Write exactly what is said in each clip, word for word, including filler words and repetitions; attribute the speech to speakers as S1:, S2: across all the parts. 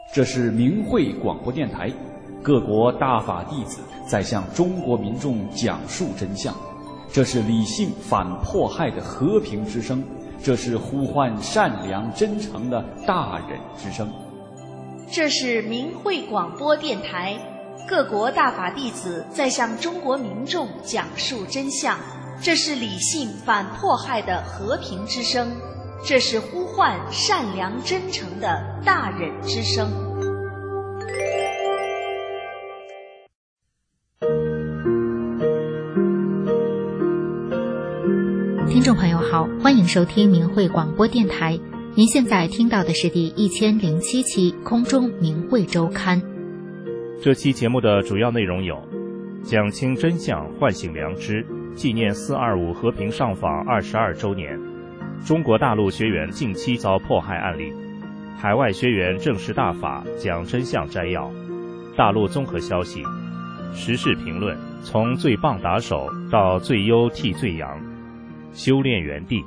S1: 这是明慧广播电台，各国大法弟子在向中国民众讲述真相。这是理性反迫害的和平之声，这是呼唤善良真诚的大忍之声。
S2: 这是明慧广播电台，各国大法弟子在向中国民众讲述真相。这是理性反迫害的和平之声，这是呼唤善良真诚的大忍之声。
S3: 听众朋友好，欢迎收听明慧广播电台。您现在听到的是第一千零七期空中明慧周刊。
S4: 这期节目的主要内容有：讲清真相，唤醒良知，纪念四二五和平上访二十二周年；中国大陆学员近期遭迫害案例；海外学员正式大法讲真相摘要；大陆综合消息；时事评论，从最棒打手到最优替最阳；修炼园地。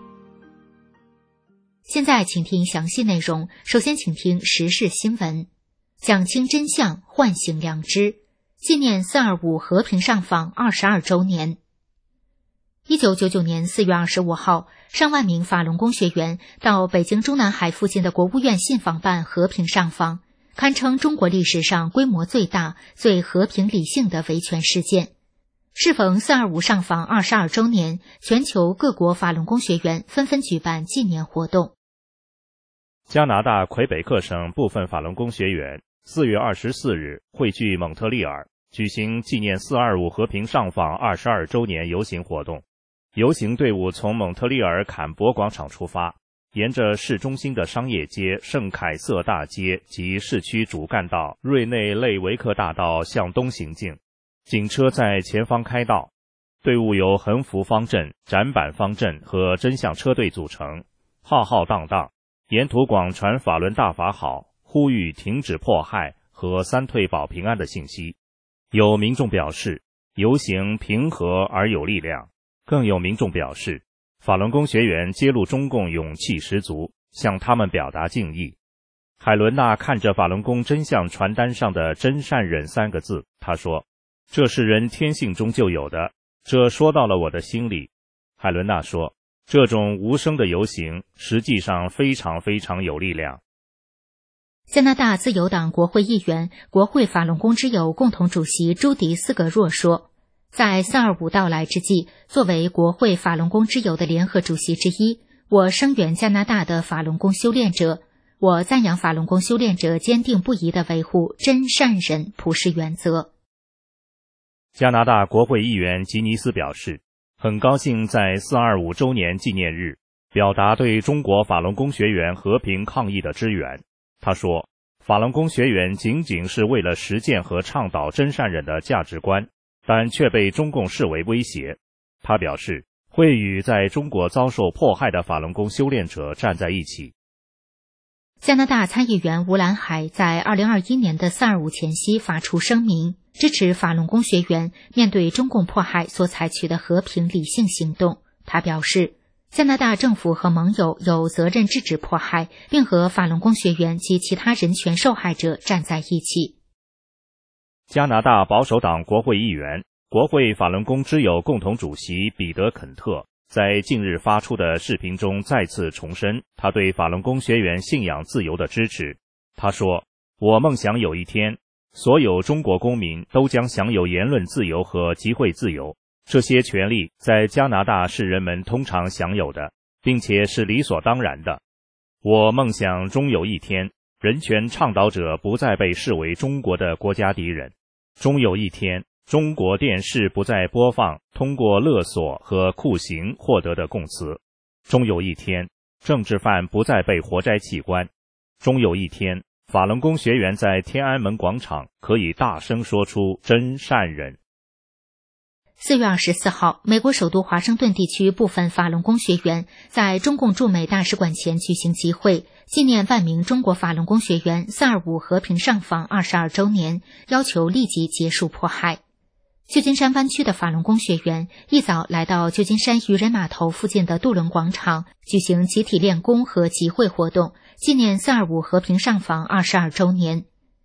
S3: 现在请听详细内容。首先请听时事新闻。讲清真相，唤醒良知，纪念四二五和平上访二十二周年。一九九九年四月二十五号，上万名法轮功学员到北京中南海附近的国务院信访办和平上访，堪称中国历史上规模最大、最和平理性的维权事件。适逢四二五上访二十二周年，全球各国法轮功学员纷纷举办纪念活动。
S4: 加拿大魁北克省部分法轮功学员四月二十四日汇聚蒙特利尔，举行纪念四二五和平上访二十二周年游行活动。游行队伍从蒙特利尔坎博广场出发，沿着市中心的商业街圣凯瑟大街及市区主干道瑞内累维克大道向东行进。警车在前方开道，队伍由横幅方阵、展板方阵和真相车队组成，浩浩荡荡，沿途广传法轮大法好，呼吁停止迫害和三退保平安的信息。有民众表示，游行平和而有力量，更有民众表示，法轮功学员揭露中共勇气十足，向他们表达敬意。海伦娜看着法轮功真相传单上的真善忍三个字，她说，这是人天性中就有的，这说到了我的心里。海伦娜说，这种无声的游行实际上非常非常有力量。
S3: 加拿大自由党国会议员、国会法轮功之友共同主席朱迪斯格若说，在四二五到来之际，作为国会法轮功之友的联合主席之一，我声援加拿大的法轮功修炼者，我赞扬法轮功修炼者坚定不移地维护真善忍普世原则。
S4: 加拿大国会议员吉尼斯表示，很高兴在四二五周年纪念日表达对中国法轮功学员和平抗议的支援。他说，法轮功学员仅仅是为了实践和倡导真善忍的价值观，但却被中共视为威胁。他表示，会与在中国遭受迫害的法轮功修炼者站在一起。
S3: 加拿大参议员吴兰海在二零二一年的四二五前夕发出声明，支持法轮功学员面对中共迫害所采取的和平理性行动。他表示，加拿大政府和盟友有责任制止迫害，并和法轮功学员及其他人权受害者站在一起。
S4: 加拿大保守党国会议员、国会法轮功之友共同主席彼得·肯特在近日发出的视频中再次重申他对法轮功学员信仰自由的支持。他说，我梦想有一天，所有中国公民都将享有言论自由和集会自由，这些权利在加拿大是人们通常享有的，并且是理所当然的。我梦想终有一天，人权倡导者不再被视为中国的国家敌人，终有一天，中国电视不再播放通过勒索和酷刑获得的供词，终有一天，政治犯不再被活摘器官，终有一天，法轮功学员在天安门广场可以大声说出真善忍。
S3: 四月二十四号，美国首都华盛顿地区部分法轮功学员在中共驻美大使馆前举行集会，纪念万名中国法轮功学员四二五和平上访二十二周年，要求立即结束迫害。旧金山湾区的法轮功学员一早来到旧金山渔人码头附近的渡轮广场，举行集体练功和集会活动，纪念四二五和平上访二十二周年。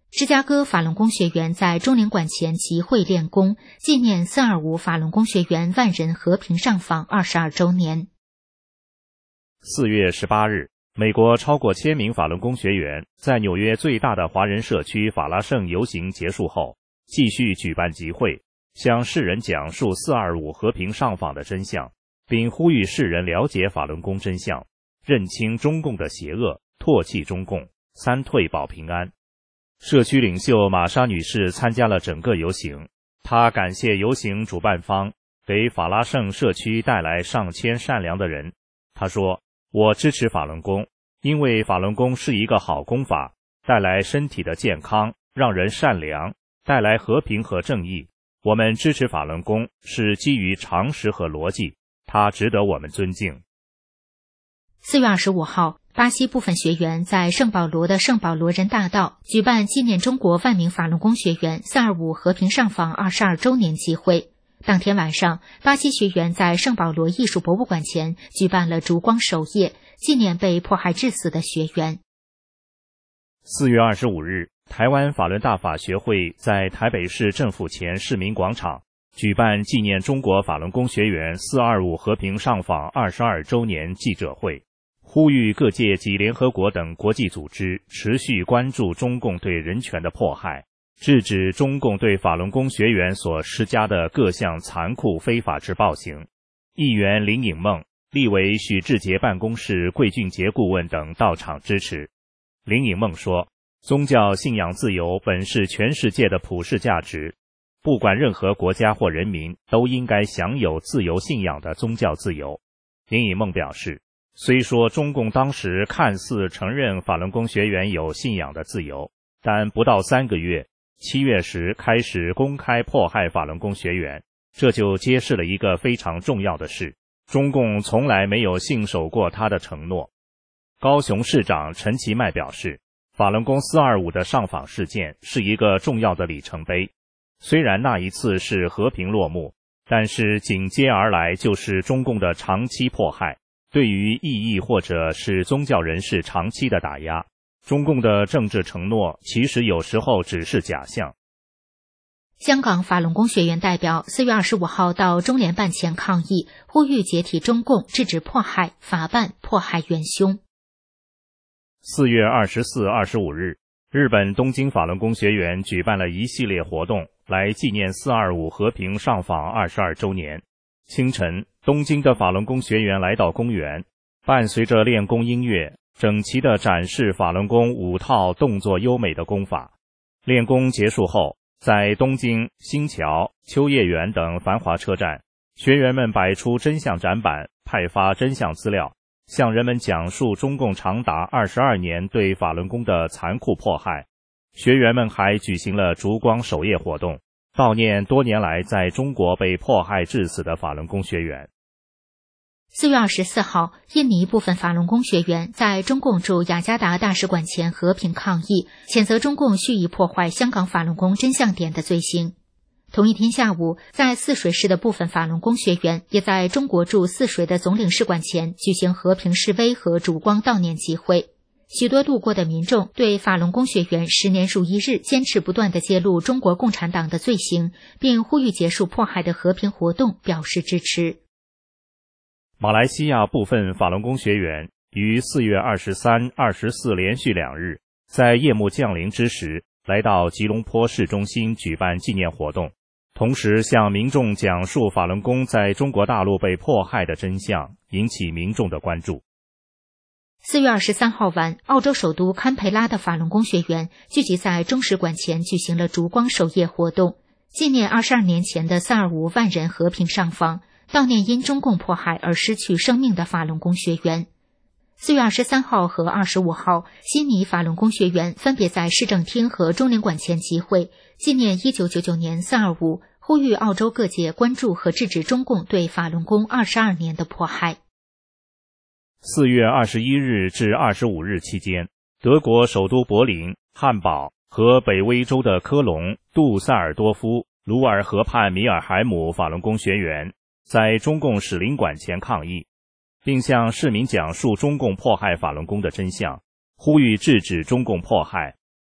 S3: 芝加哥法轮功学员在中领馆前集会练功，纪念四二五法轮功学员万人和平上访二十二周年。
S4: 四月十八日，美国超过千名法轮功学员在纽约最大的华人社区法拉盛游行结束后，继续举办集会，向世人讲述四二五和平上访的真相，并呼吁世人了解法轮功真相，认清中共的邪恶，唾弃中共，三退保平安。社区领袖玛莎女士参加了整个游行，她感谢游行主办方给法拉盛社区带来上千善良的人。她说，我支持法轮功，因为法轮功是一个好功法，带来身体的健康，让人善良，带来和平和正义。我们支持法轮功是基于常识和逻辑，它值得我们尊敬。
S3: 四月二十五号，巴西部分学员在圣保罗的圣保罗人大道举办纪念中国万名法轮功学员四二五和平上访二十二周年集会。当天晚上，巴西学员在圣保罗艺术博物馆前举办了烛光守夜，纪念被迫害致死的学员。
S4: 四月二十五日，台湾法轮大法学会在台北市政府前市民广场举办纪念中国法轮功学员四二五和平上访二十二周年记者会，呼吁各界及联合国等国际组织持续关注中共对人权的迫害，制止中共对法轮功学员所施加的各项残酷非法之暴行。议员林颖梦、立委许志杰办公室桂俊杰顾问等到场支持。林颖梦说，宗教信仰自由本是全世界的普世价值，不管任何国家或人民都应该享有自由信仰的宗教自由。林颖梦表示，虽说中共当时看似承认法轮功学员有信仰的自由，但不到三个月，七月时开始公开迫害法轮功学员，这就揭示了一个非常重要的事：中共从来没有信守过他的承诺。高雄市长陈其迈表示，法轮功四二五的上访事件是一个重要的里程碑。虽然那一次是和平落幕，但是紧接而来就是中共的长期迫害，对于异议或者是宗教人士长期的打压。中共的政治承诺其实有时候只是假象。
S3: 香港法轮功学员代表四月二十五号到中联办前抗议，呼吁解体中共，制止迫害，法办迫害元凶。
S4: 四月二十四、二十五日，日本东京法轮功学员举办了一系列活动，来纪念四二五和平上访二十二周年。清晨，东京的法轮功学员来到公园，伴随着练功音乐，整齐地展示法轮功五套动作优美的功法。练功结束后，在东京、新桥、秋叶原等繁华车站，学员们摆出真相展板，派发真相资料，向人们讲述中共长达二十二年对法轮功的残酷迫害。学员们还举行了烛光守夜活动，悼念多年来在中国被迫害致死的法轮功学员。
S3: 四月二十四号，印尼部分法轮功学员在中共驻雅加达大使馆前和平抗议，谴责中共蓄意破坏香港法轮功真相点的罪行。同一天下午，在泗水市的部分法轮功学员也在中国驻泗水的总领事馆前举行和平示威和烛光悼念集会。许多路过的民众对法轮功学员十年如一日坚持不断地揭露中国共产党的罪行，并呼吁结束迫害的和平活动表示支持。
S4: 马来西亚部分法轮功学员于四月二十三、二十四连续两日，在夜幕降临之时，来到吉隆坡市中心举办纪念活动，同时向民众讲述法轮功在中国大陆被迫害的真相，引起民众的关注。
S3: 四月二十三号晚，澳洲首都堪培拉的法轮功学员聚集在中使馆前举行了烛光守夜活动，纪念二十二年前的四二五万人和平上访，悼念因中共迫害而失去生命的法轮功学员。四月二十三号和二十五号，悉尼法轮功学员分别在市政厅和中领馆前集会，纪念一九九九年四二五，呼吁澳洲各界关注和制止中共对法轮功二十二年的迫害。
S4: 四月二十一日至二十五日期间，德国首都柏林、汉堡和北威州的科隆、杜塞尔多夫、卢尔河畔米尔海姆法轮功学员在中共使领馆前抗议，并向市民讲述中共迫害法轮功的真相，呼吁制止中共迫害，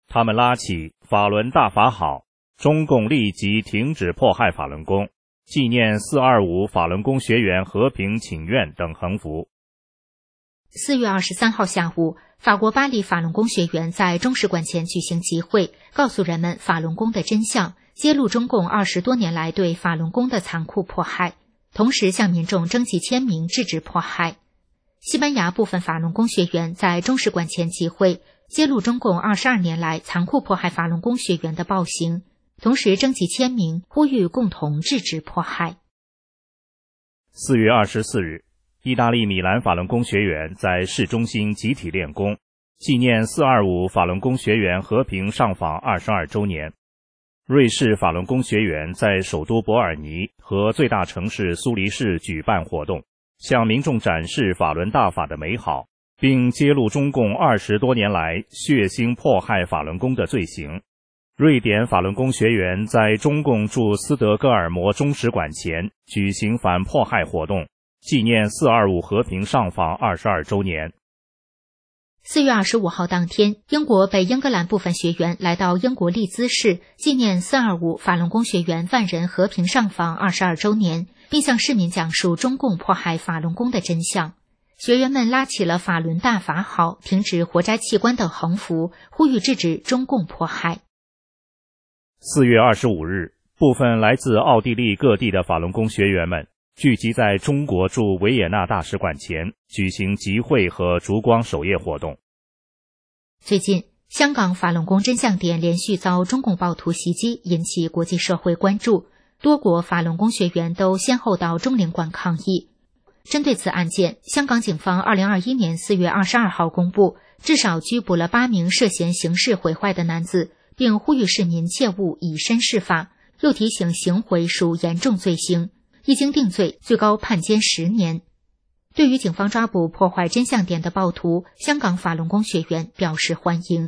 S4: 他们拉起法轮大法好，中共立即停止迫害法轮功，纪念四二五法轮功学员和平请愿等横幅。
S3: 四月二十三号下午，法国巴黎法轮功学员在中使馆前举行集会，告诉人们法轮功的真相，揭露中共二十多年来对法轮功的残酷迫害，同时向民众征集签名制止迫害。西班牙部分法轮功学员在中使馆前集会，揭露中共二十二年来残酷迫害法轮功学员的暴行，同时征集签名，呼吁共同制止迫害。
S4: 四月二十四日，意大利米兰法轮功学员在市中心集体练功，纪念四二五法轮功学员和平上访二十二周年。瑞士法轮功学员在首都伯尔尼和最大城市苏黎世举办活动，向民众展示法轮大法的美好，并揭露中共二十多年来血腥迫害法轮功的罪行。瑞典法轮功学员在中共驻斯德哥尔摩中使馆前举行反迫害活动，纪念四二五和平上访二十二周年。
S3: 四月二十五号当天，英国北英格兰部分学员来到英国利兹市，纪念四二五法轮功学员万人和平上访二十二周年，并向市民讲述中共迫害法轮功的真相。学员们拉起了法轮大法好，停止活摘器官等横幅，呼吁制止中共迫害。
S4: 四月二十五日，部分来自奥地利各地的法轮功学员们聚集在中国驻维也纳大使馆前，举行集会和烛光守夜活动。
S3: 最近，香港法轮功真相点连续遭中共暴徒袭击，引起国际社会关注，多国法轮功学员都先后到中领馆抗议。针对此案件，香港警方二零二一年四月二十二号公布，至少拘捕了八名涉嫌刑事毁坏的男子，并呼吁市民切勿以身试法，又提醒行贿属严重罪行，一经定罪，最高判监十年。对于警方抓捕破坏真相点的暴徒，香港法轮功学员表示欢迎。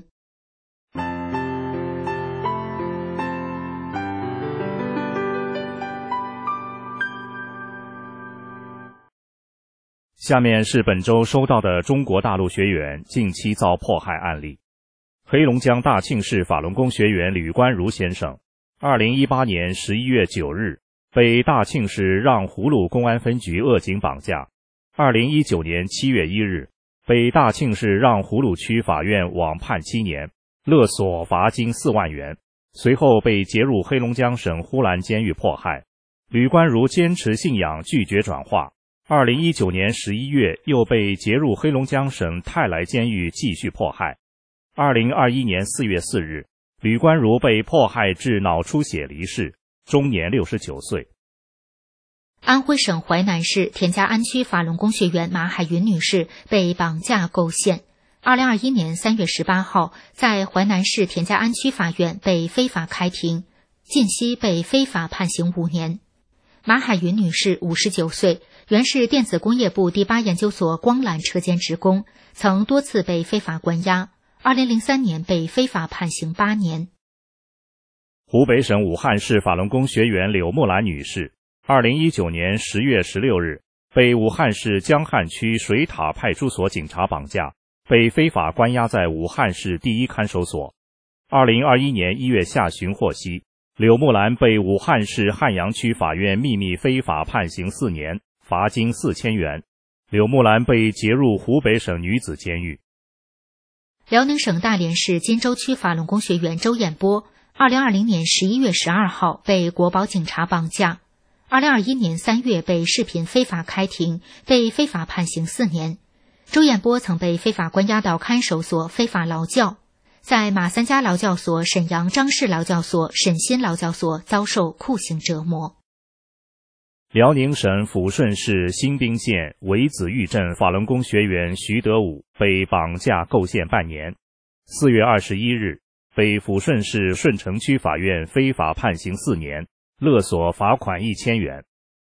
S4: 下面是本周收到的中国大陆学员近期遭迫害案例。黑龙江大庆市法轮功学员吕关如先生，二零一八年十一月九日被大庆市让葫芦公安分局扼警绑架，二零一九年七月一日被大庆市让葫芦区法院网判七年，勒索罚金四万元，随后被劫入黑龙江省呼兰监狱迫害。吕关如坚持信仰，拒绝转化，二零一九年十一月又被劫入黑龙江省泰来监狱继续迫害。二零二一年四月四日，吕关如被迫害致脑出血离世，终年六十九岁。
S3: 安徽省淮南市田家安区法轮功学员马海云女士被绑架构陷，二零二一年三月十八号在淮南市田家安区法院被非法开庭，近期被非法判刑五年。马海云女士五十九岁，原是电子工业部第八研究所光缆车间职工，曾多次被非法关押，二零零三年被非法判刑八年。
S4: 湖北省武汉市法轮功学员柳木兰女士，二零一九年十月十六日被武汉市江汉区水塔派出所警察绑架，被非法关押在武汉市第一看守所。二零二一年一月下旬获悉，柳木兰被武汉市汉阳区法院秘密非法判刑四年，罚金四千元。柳木兰被劫入湖北省女子监狱。
S3: 辽宁省大连市金州区法轮功学员周彦波，二零二零年十一月十二号被国保警察绑架，二零二一年三月被视频非法开庭，被非法判刑四年。周彦波曾被非法关押到看守所非法劳教，在马三家劳教所、沈阳张氏劳教所、沈新劳教所遭受酷刑折磨。
S4: 辽宁省抚顺市新宾县维子峪镇法轮功学员徐德武被绑架构陷半年，四月二十一日被抚顺市顺城区法院非法判刑四年，勒索罚款一千元。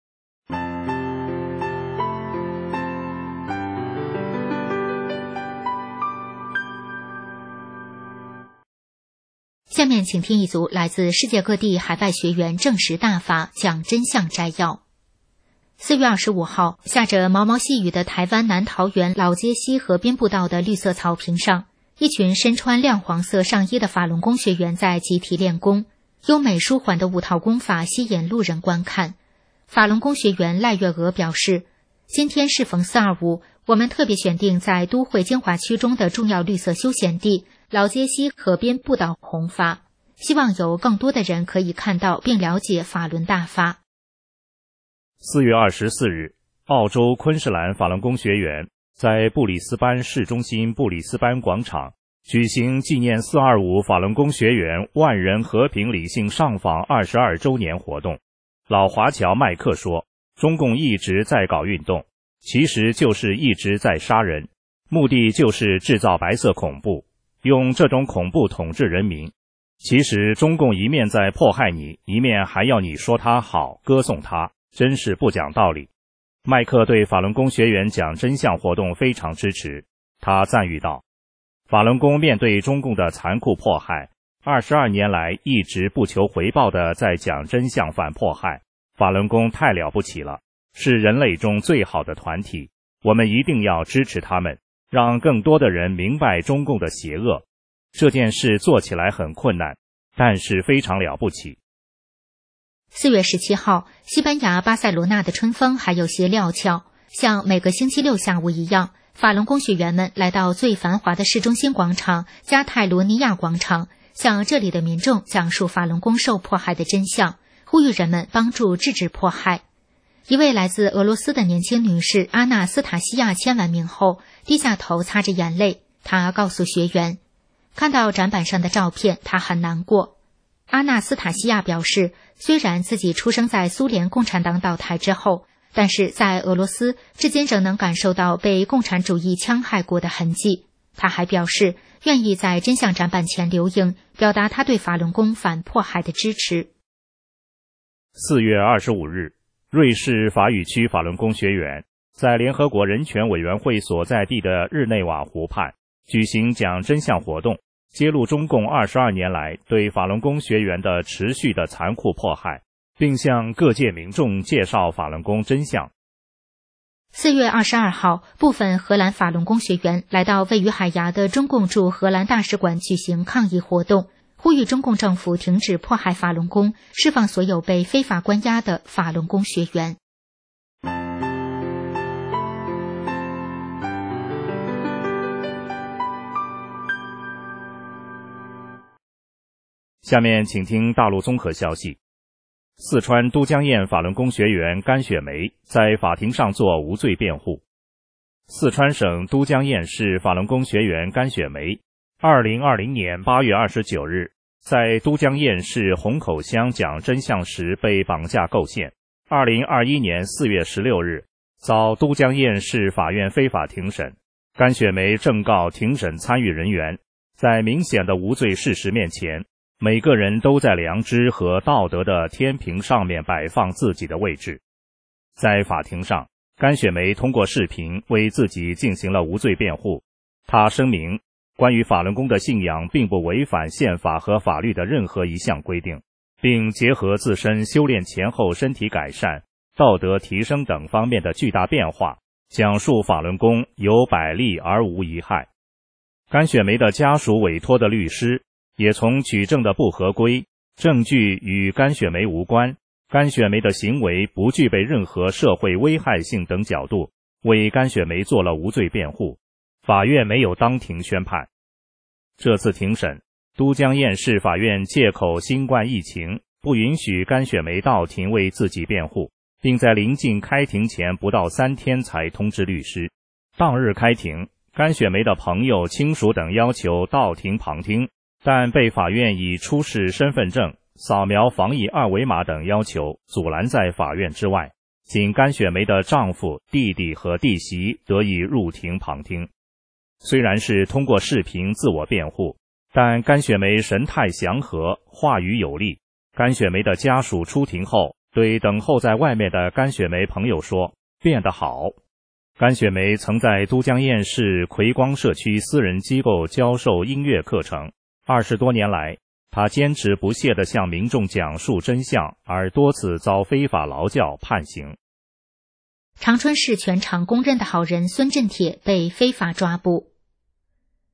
S3: 下面请听一组来自世界各地海外学员证实大法讲真相摘要。四月二十五号，下着毛毛细雨的台湾南桃园老街西河滨步道的绿色草坪上， 一群身穿亮黄色上衣的法轮功学员在集体练功，优美舒缓的五套功法吸引路人观看。法轮功学员赖月娥表示，今天适逢四二五，我们特别选定在都会精华区中的重要绿色休闲地老街溪河边布道弘法，希望有更多的人可以看到并了解法轮大法。
S4: 四月二十四日，澳洲昆士兰法轮功学员在布里斯班市中心布里斯班广场举行纪念四二五法轮功学员万人和平理性上访二十二周年活动。老华侨麦克说，中共一直在搞运动，其实就是一直在杀人，目的就是制造白色恐怖，用这种恐怖统治人民。其实中共一面在迫害你，一面还要你说他好，歌颂他，真是不讲道理。麦克对法轮功学员讲真相活动非常支持，他赞誉道，法轮功面对中共的残酷迫害，二十二年来一直不求回报地在讲真相反迫害，法轮功太了不起了，是人类中最好的团体，我们一定要支持他们，让更多的人明白中共的邪恶。这件事做起来很困难，但是非常了不起。
S3: 四月十七号，西班牙巴塞罗那的春风还有些料峭，像每个星期六下午一样，法轮功学员们来到最繁华的市中心广场加泰罗尼亚广场，向这里的民众讲述法轮功受迫害的真相，呼吁人们帮助制止迫害。一位来自俄罗斯的年轻女士阿纳斯塔西亚签完名后，低下头擦着眼泪，她告诉学员，看到展板上的照片，她很难过。阿纳斯塔西亚表示，虽然自己出生在苏联共产党倒台之后，但是在俄罗斯至今仍能感受到被共产主义戕害过的痕迹。他还表示愿意在真相展板前留影，表达他对法轮功反迫害的支持。
S4: 四月二十五日，瑞士法语区法轮功学员在联合国人权委员会所在地的日内瓦湖畔举行讲真相活动，揭露中共二十二年来对法轮功学员的持续的残酷迫害，并向各界民众介绍法轮功真相。
S3: 四月二十二号，部分荷兰法轮功学员来到位于海牙的中共驻荷兰大使馆举行抗议活动，呼吁中共政府停止迫害法轮功，释放所有被非法关押的法轮功学员。
S4: 下面请听大陆综合消息。四川都江堰法轮功学员甘雪梅在法庭上做无罪辩护。四川省都江堰市法轮功学员甘雪梅二零二零年八月二十九日在都江堰市虹口乡讲真相时被绑架构陷，二零二一年四月十六日遭都江堰市法院非法庭审。甘雪梅正告庭审参与人员，在明显的无罪事实面前，每个人都在良知和道德的天平上面摆放自己的位置。在法庭上，甘雪梅通过视频为自己进行了无罪辩护。她声明，关于法轮功的信仰并不违反宪法和法律的任何一项规定，并结合自身修炼前后身体改善、道德提升等方面的巨大变化，讲述法轮功有百利而无一害。甘雪梅的家属委托的律师也从举证的不合规、证据与甘雪梅无关、甘雪梅的行为不具备任何社会危害性等角度，为甘雪梅做了无罪辩护。法院没有当庭宣判。这次庭审，都江堰市法院借口新冠疫情，不允许甘雪梅到庭为自己辩护，并在临近开庭前不到三天才通知律师。当日开庭，甘雪梅的朋友、亲属等要求到庭旁听，但被法院以出示身份证、扫描防疫二维码等要求阻拦在法院之外，仅甘雪梅的丈夫、弟弟和弟媳得以入庭旁听。虽然是通过视频自我辩护，但甘雪梅神态祥和，话语有力。甘雪梅的家属出庭后对等候在外面的甘雪梅朋友说，变得好。甘雪梅曾在都江堰市葵光社区私人机构教授音乐课程，二十多年来，她坚持不懈地向民众讲述真相，而多次遭非法劳教判刑。
S3: 长春市全场公认的好人孙振铁被非法抓捕。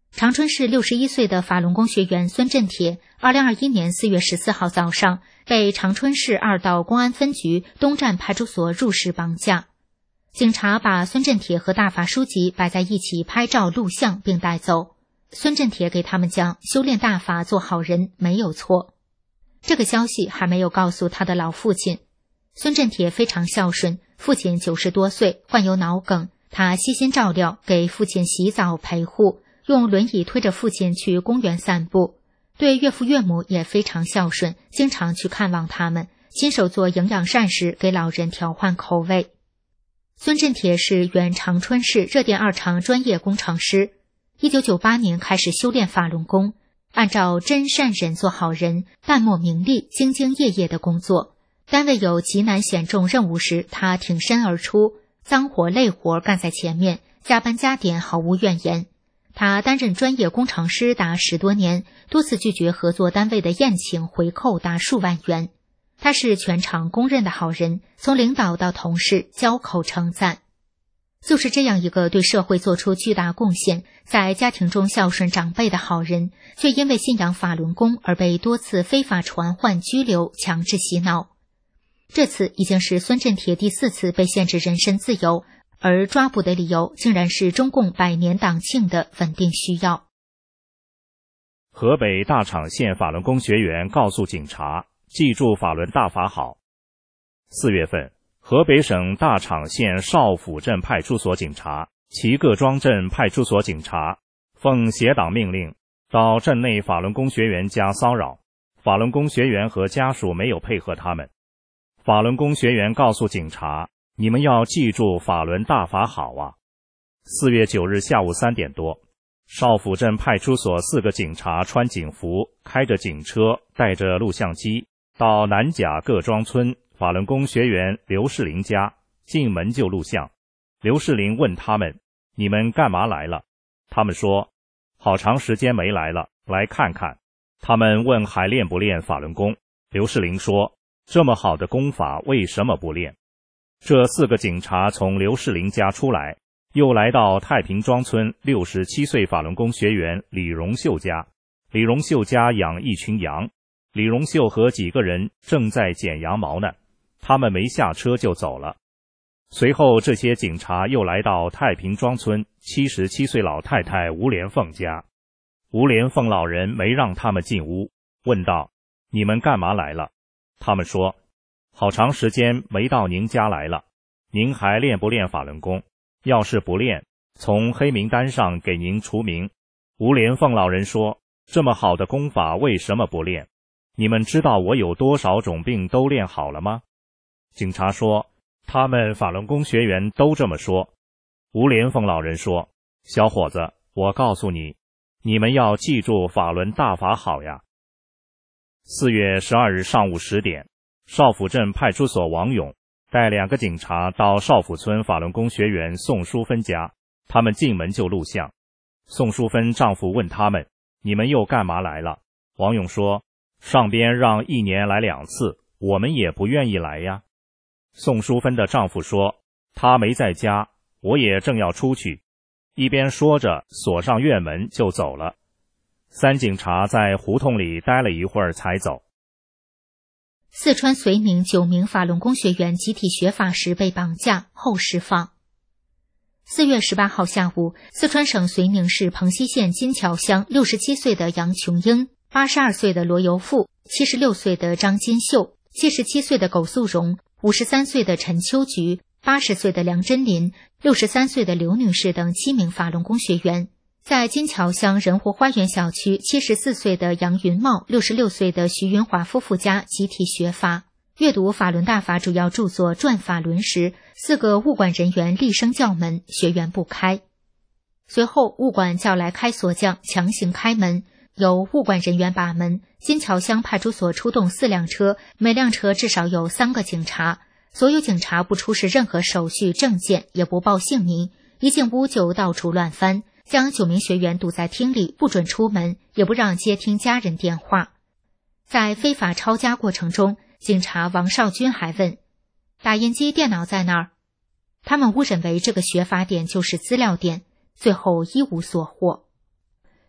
S3: 长春市六十一岁的法轮功学员孙振铁，二零二一年四月十四号早上被长春市二道公安分局东站派出所入室绑架。警察把孙振铁和大法书籍摆在一起拍照录像并带走。孙振铁给他们讲，修炼大法做好人没有错。这个消息还没有告诉他的老父亲。孙振铁非常孝顺，父亲九十多岁，患有脑梗，他悉心照料，给父亲洗澡陪护，用轮椅推着父亲去公园散步。对岳父岳母也非常孝顺，经常去看望他们，亲手做营养膳食，给老人调换口味。孙振铁是原长春市热电二厂专业工程师，一九九八年开始修炼法轮功，按照真善忍做好人，淡漠名利，兢兢业业的工作。单位有极难险重任务时，他挺身而出，脏活累活干在前面，加班加点毫无怨言。他担任专业工程师达十多年，多次拒绝合作单位的宴请，回扣达数万元。他是全厂公认的好人，从领导到同事交口称赞。就是这样一个对社会做出巨大贡献，在家庭中孝顺长辈的好人，却因为信仰法轮功而被多次非法传唤、拘留、强制洗脑。这次已经是孙振铁第四次被限制人身自由，而抓捕的理由竟然是中共百年党庆的稳定需要。
S4: 河北大厂县法轮功学员告诉警察，记住法轮大法好。四月份，河北省大厂县邵府镇派出所警察、齐各庄镇派出所警察奉协党命令到镇内法轮功学员家骚扰，法轮功学员和家属没有配合他们。法轮功学员告诉警察，你们要记住法轮大法好啊。四月九日下午三点多，邵府镇派出所四个警察穿警服，开着警车，带着录像机到南甲各庄村法轮功学员刘世林家，进门就录像。刘世林问他们，你们干嘛来了？他们说，好长时间没来了，来看看。他们问还练不练法轮功？刘世林说，这么好的功法为什么不练？这四个警察从刘世林家出来，又来到太平庄村六十七岁法轮功学员李荣秀家。李荣秀家养一群羊，李荣秀和几个人正在剪羊毛呢，他们没下车就走了。随后这些警察又来到太平庄村七十七岁老太太吴连凤家。吴连凤老人没让他们进屋，问道，你们干嘛来了？他们说，好长时间没到您家来了，您还练不练法轮功？要是不练，从黑名单上给您除名。吴连凤老人说，这么好的功法为什么不练？你们知道我有多少种病都练好了吗？警察说，他们法轮功学员都这么说。吴连凤老人说，小伙子，我告诉你，你们要记住法轮大法好呀。四月十二日上午十点，邵府镇派出所王勇带两个警察到邵府村法轮功学员宋淑芬家，他们进门就录像。宋淑芬丈夫问他们，你们又干嘛来了？王勇说，上边让一年来两次，我们也不愿意来呀。宋淑芬的丈夫说，他没在家，我也正要出去。一边说着锁上院门就走了。三警察在胡同里待了一会儿才走。
S3: 四川遂宁九名法轮功学员集体学法时被绑架后释放。四月十八号下午，四川省遂宁市蓬溪县金桥乡六十七岁的杨琼英、八十二岁的罗游富、七十六岁的张金秀、七十七岁的苟素荣、五十三岁的陈秋菊、八十岁的梁真林、六十三岁的刘女士等七名法轮功学员，在金桥乡仁活花园小区七十四岁的杨云茂、六十六岁的徐云华夫妇家集体学法。阅读法轮大法主要著作《转法轮》时，四个物管人员厉声叫门，学员不开。随后物管叫来开锁匠强行开门，由物管人员把门。金桥乡派出所出动四辆车，每辆车至少有三个警察。所有警察不出示任何手续证件，也不报姓名，一进屋就到处乱翻，将九名学员堵在厅里，不准出门，也不让接听家人电话。在非法抄家过程中，警察王少军还问，打印机电脑在哪儿？他们误认为这个学法点就是资料点，最后一无所获。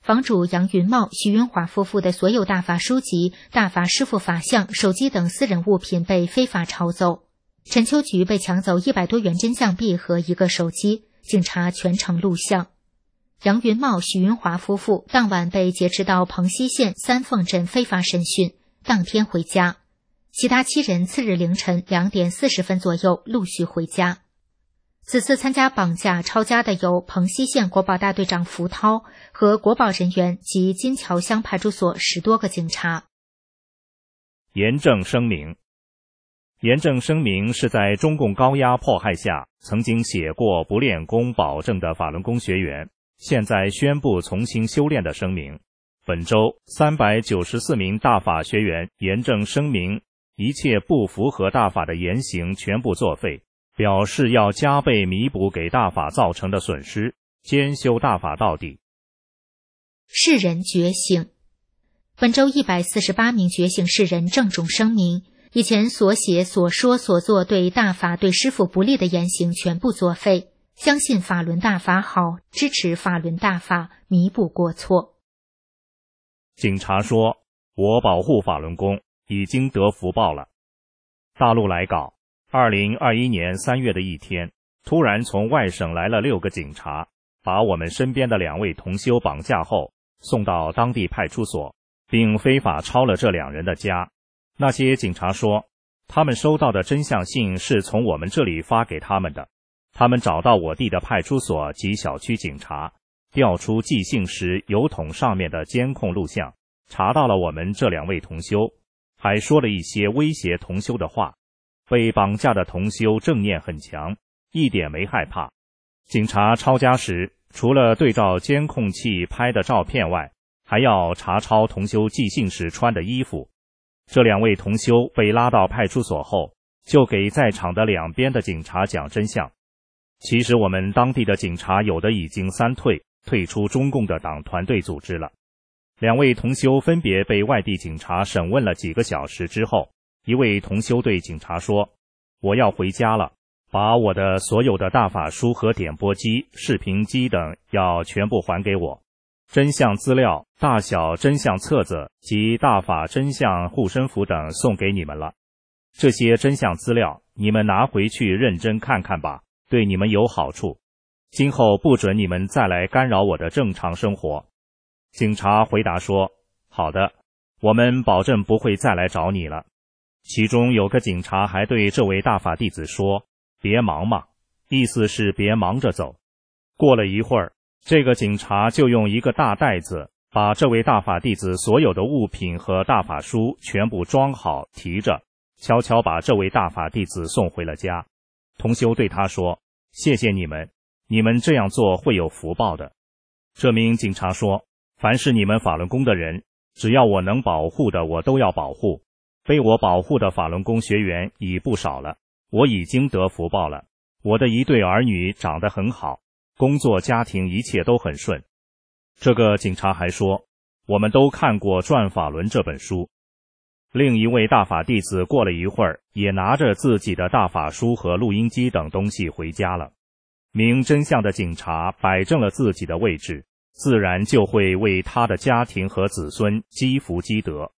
S3: 房主杨云茂、徐云华夫妇的所有大法书籍、大法师傅法像、手机等私人物品被非法抄走。陈秋菊被抢走一百多元真相币和一个手机，警察全程录像。杨云茂、徐云华夫妇当晚被劫持到蓬溪县三凤镇非法审讯，当天回家。其他七人次日凌晨两点四十分左右陆续回家。此次参加绑架抄家的有蓬溪县国保大队长福涛和国保人员及金桥乡派出所十多个警察。
S4: 严正声明。严正声明是在中共高压迫害下曾经写过不练功保证的法轮功学员，现在宣布重新修炼的声明。本周三百九十四名大法学员严正声明，一切不符合大法的言行全部作废，表示要加倍弥补给大法造成的损失，坚修大法到底。
S3: 世人觉醒。本周一百四十八名觉醒世人郑重声明，以前所写所说所做对大法对师父不利的言行全部作废，相信法轮大法好，支持法轮大法，弥补过错。
S4: 警察说，我保护法轮功已经得福报了。大陆来稿，二零二一年三月的一天，突然从外省来了六个警察，把我们身边的两位同修绑架后送到当地派出所，并非法抄了这两人的家。那些警察说，他们收到的真相信是从我们这里发给他们的。他们找到我弟的派出所及小区警察，调出寄信时邮筒上面的监控录像，查到了我们这两位同修，还说了一些威胁同修的话。被绑架的同修正念很强，一点没害怕。警察抄家时，除了对照监控器拍的照片外，还要查抄同修寄信时穿的衣服。这两位同修被拉到派出所后，就给在场的两边的警察讲真相。其实我们当地的警察有的已经三退，退出中共的党团队组织了。两位同修分别被外地警察审问了几个小时之后，一位同修对警察说，我要回家了，把我的所有的大法书和点播机、视频机等要全部还给我。真相资料、大小真相册子及大法真相护身符等送给你们了。这些真相资料你们拿回去认真看看吧，对你们有好处。今后不准你们再来干扰我的正常生活。警察回答说，好的，我们保证不会再来找你了。其中有个警察还对这位大法弟子说，别忙嘛，意思是别忙着走。过了一会儿，这个警察就用一个大袋子把这位大法弟子所有的物品和大法书全部装好提着，悄悄把这位大法弟子送回了家。同修对他说，谢谢你们，你们这样做会有福报的。这名警察说，凡是你们法轮功的人，只要我能保护的我都要保护，被我保护的法轮功学员已不少了，我已经得福报了。我的一对儿女长得很好，工作家庭一切都很顺。这个警察还说，我们都看过《转法轮》这本书。另一位大法弟子过了一会儿，也拿着自己的大法书和录音机等东西回家了。明真相的警察摆正了自己的位置，自然就会为他的家庭和子孙积福积德。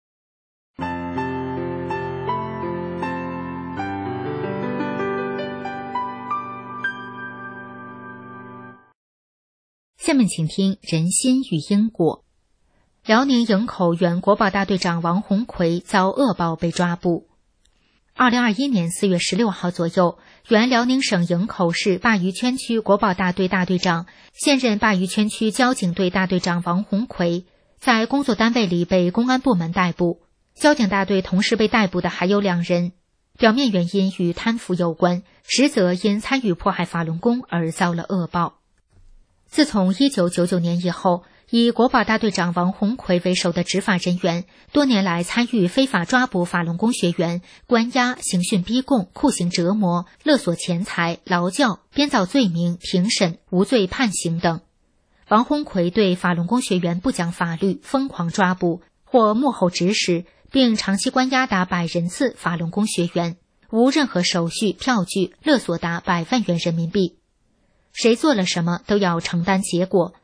S3: 下面请听人心与因果。辽宁营口原国保大队长王红奎遭恶报被抓捕。二零二一年四月十六号左右，原辽宁省营口市鲅鱼圈区国保大队大队长、现任鲅鱼圈区交警队大队长王红奎在工作单位里被公安部门逮捕。交警大队同时被逮捕的还有两人，表面原因与贪腐有关，实则因参与迫害法轮功而遭了恶报。自从一九九九年以后，以国保大队长王红奎为首的执法人员多年来参与非法抓捕法轮功学员，关押、刑讯逼供、酷刑折磨、勒索钱财、劳教、编造罪名、庭审、无罪判刑等。王红奎对法轮功学员不讲法律，疯狂抓捕或幕后指使，并长期关押达百人次法轮功学员，无任何手续、票据，勒索达百万元人民币。谁做了什么都要承担结果，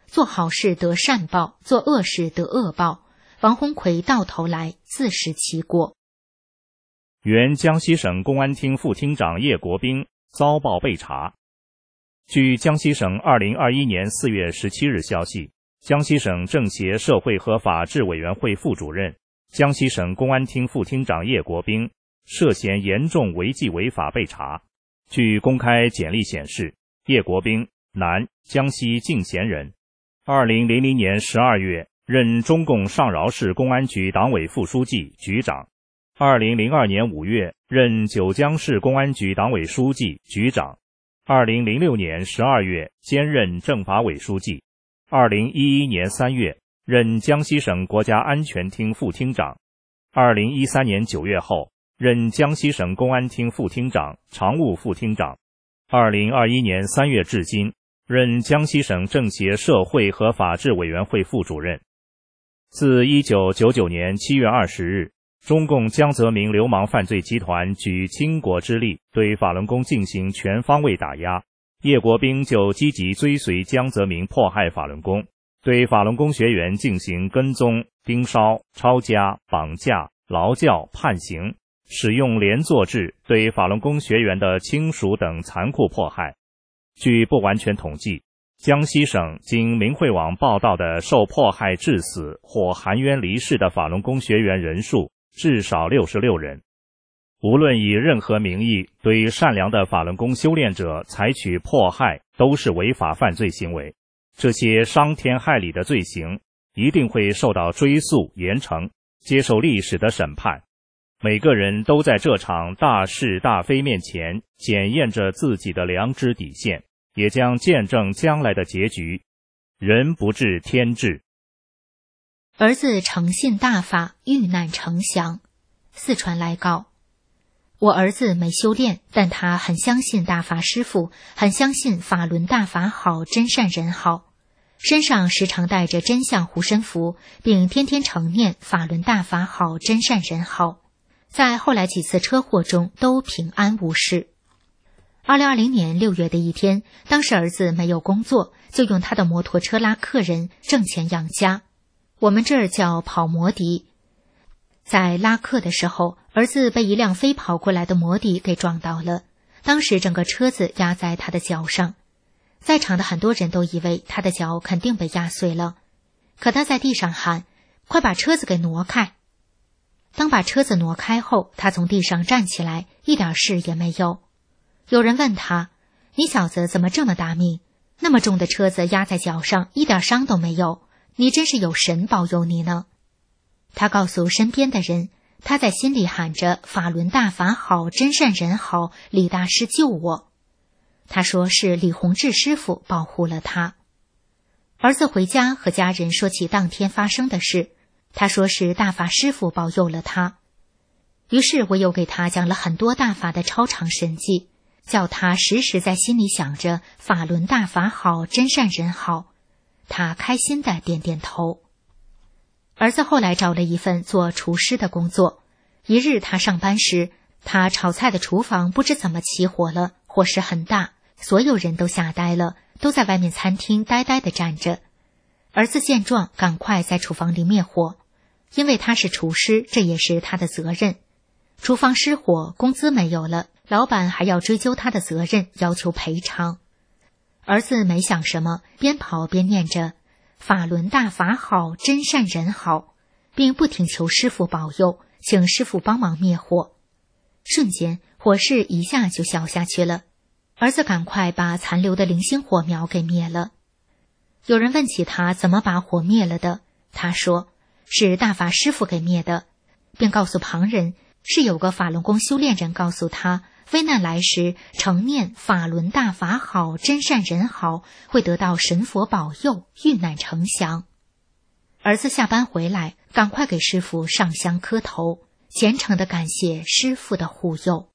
S3: 做好事得善报，做恶事得恶报。王鸿逵到头来自食其果。
S4: 原江西省公安厅副厅长叶国斌遭报被查。据江西省二零二一年四月十七日消息，江西省政协社会和法制委员会副主任、江西省公安厅副厅长叶国斌涉嫌严重违纪违法被查。据公开简历显示，叶国斌，男，江西进贤人，二零零零年十二月任中共上饶市公安局党委副书记、局长，二零零二年五月任九江市公安局党委书记、局长，二零零六年十二月兼任政法委书记，二零一一年三月任江西省国家安全厅副厅长，二零一三年九月后任江西省公安厅副厅长、常务副厅长，二零二一年三月至今任江西省政协社会和法制委员会副主任。自一九九九年七月二十日，中共江泽民流氓犯罪集团举倾国之力对法轮功进行全方位打压，叶国斌就积极追随江泽民迫害法轮功，对法轮功学员进行跟踪、盯梢、抄家、绑架、劳教、判刑，使用连坐制对法轮功学员的亲属等残酷迫害。据不完全统计，江西省经明慧网报道的受迫害致死或含冤离世的法轮功学员人数至少六十六人。无论以任何名义对善良的法轮功修炼者采取迫害，都是违法犯罪行为。这些伤天害理的罪行一定会受到追诉严惩，接受历史的审判。每个人都在这场大是大非面前检验着自己的良知底线，也将见证将来的结局。人不治天治。
S3: 儿子诚信大法，遇难成祥。四川来告，我儿子没修炼，但他很相信大法师父，很相信法轮大法好，真善人好，身上时常带着真相护身符，并天天承念法轮大法好，真善人好，在后来几次车祸中都平安无事。二零二零年六月的一天，当时儿子没有工作，就用他的摩托车拉客人挣钱养家，我们这儿叫跑摩的。在拉客的时候，儿子被一辆飞跑过来的摩的给撞倒了，当时整个车子压在他的脚上，在场的很多人都以为他的脚肯定被压碎了，可他在地上喊：快把车子给挪开。当把车子挪开后，他从地上站起来，一点事也没有。有人问他：你小子怎么这么大命？那么重的车子压在脚上，一点伤都没有，你真是有神保佑你呢。他告诉身边的人，他在心里喊着法轮大法好，真善人好，李大师救我。他说是李洪志师傅保护了他。儿子回家和家人说起当天发生的事，他说是大法师傅保佑了他。于是我又给他讲了很多大法的超常神迹，叫他时时在心里想着法轮大法好，真善人好。他开心地点点头。儿子后来找了一份做厨师的工作，一日他上班时，他炒菜的厨房不知怎么起火了，火势很大，所有人都吓呆了，都在外面餐厅呆呆地站着。儿子见状，赶快在厨房里灭火，因为他是厨师，这也是他的责任。厨房失火，工资没有了，老板还要追究他的责任，要求赔偿。儿子没想什么，边跑边念着法轮大法好，真善人好，并不停求师父保佑，请师父帮忙灭火。瞬间火势一下就小下去了，儿子赶快把残留的零星火苗给灭了。有人问起他怎么把火灭了的，他说是大法师父给灭的，并告诉旁人是有个法轮功修炼人告诉他，危难来时承念法轮大法好，真善人好，会得到神佛保佑，遇难成祥。儿子下班回来，赶快给师父上香磕头，虔诚地感谢师父的护佑。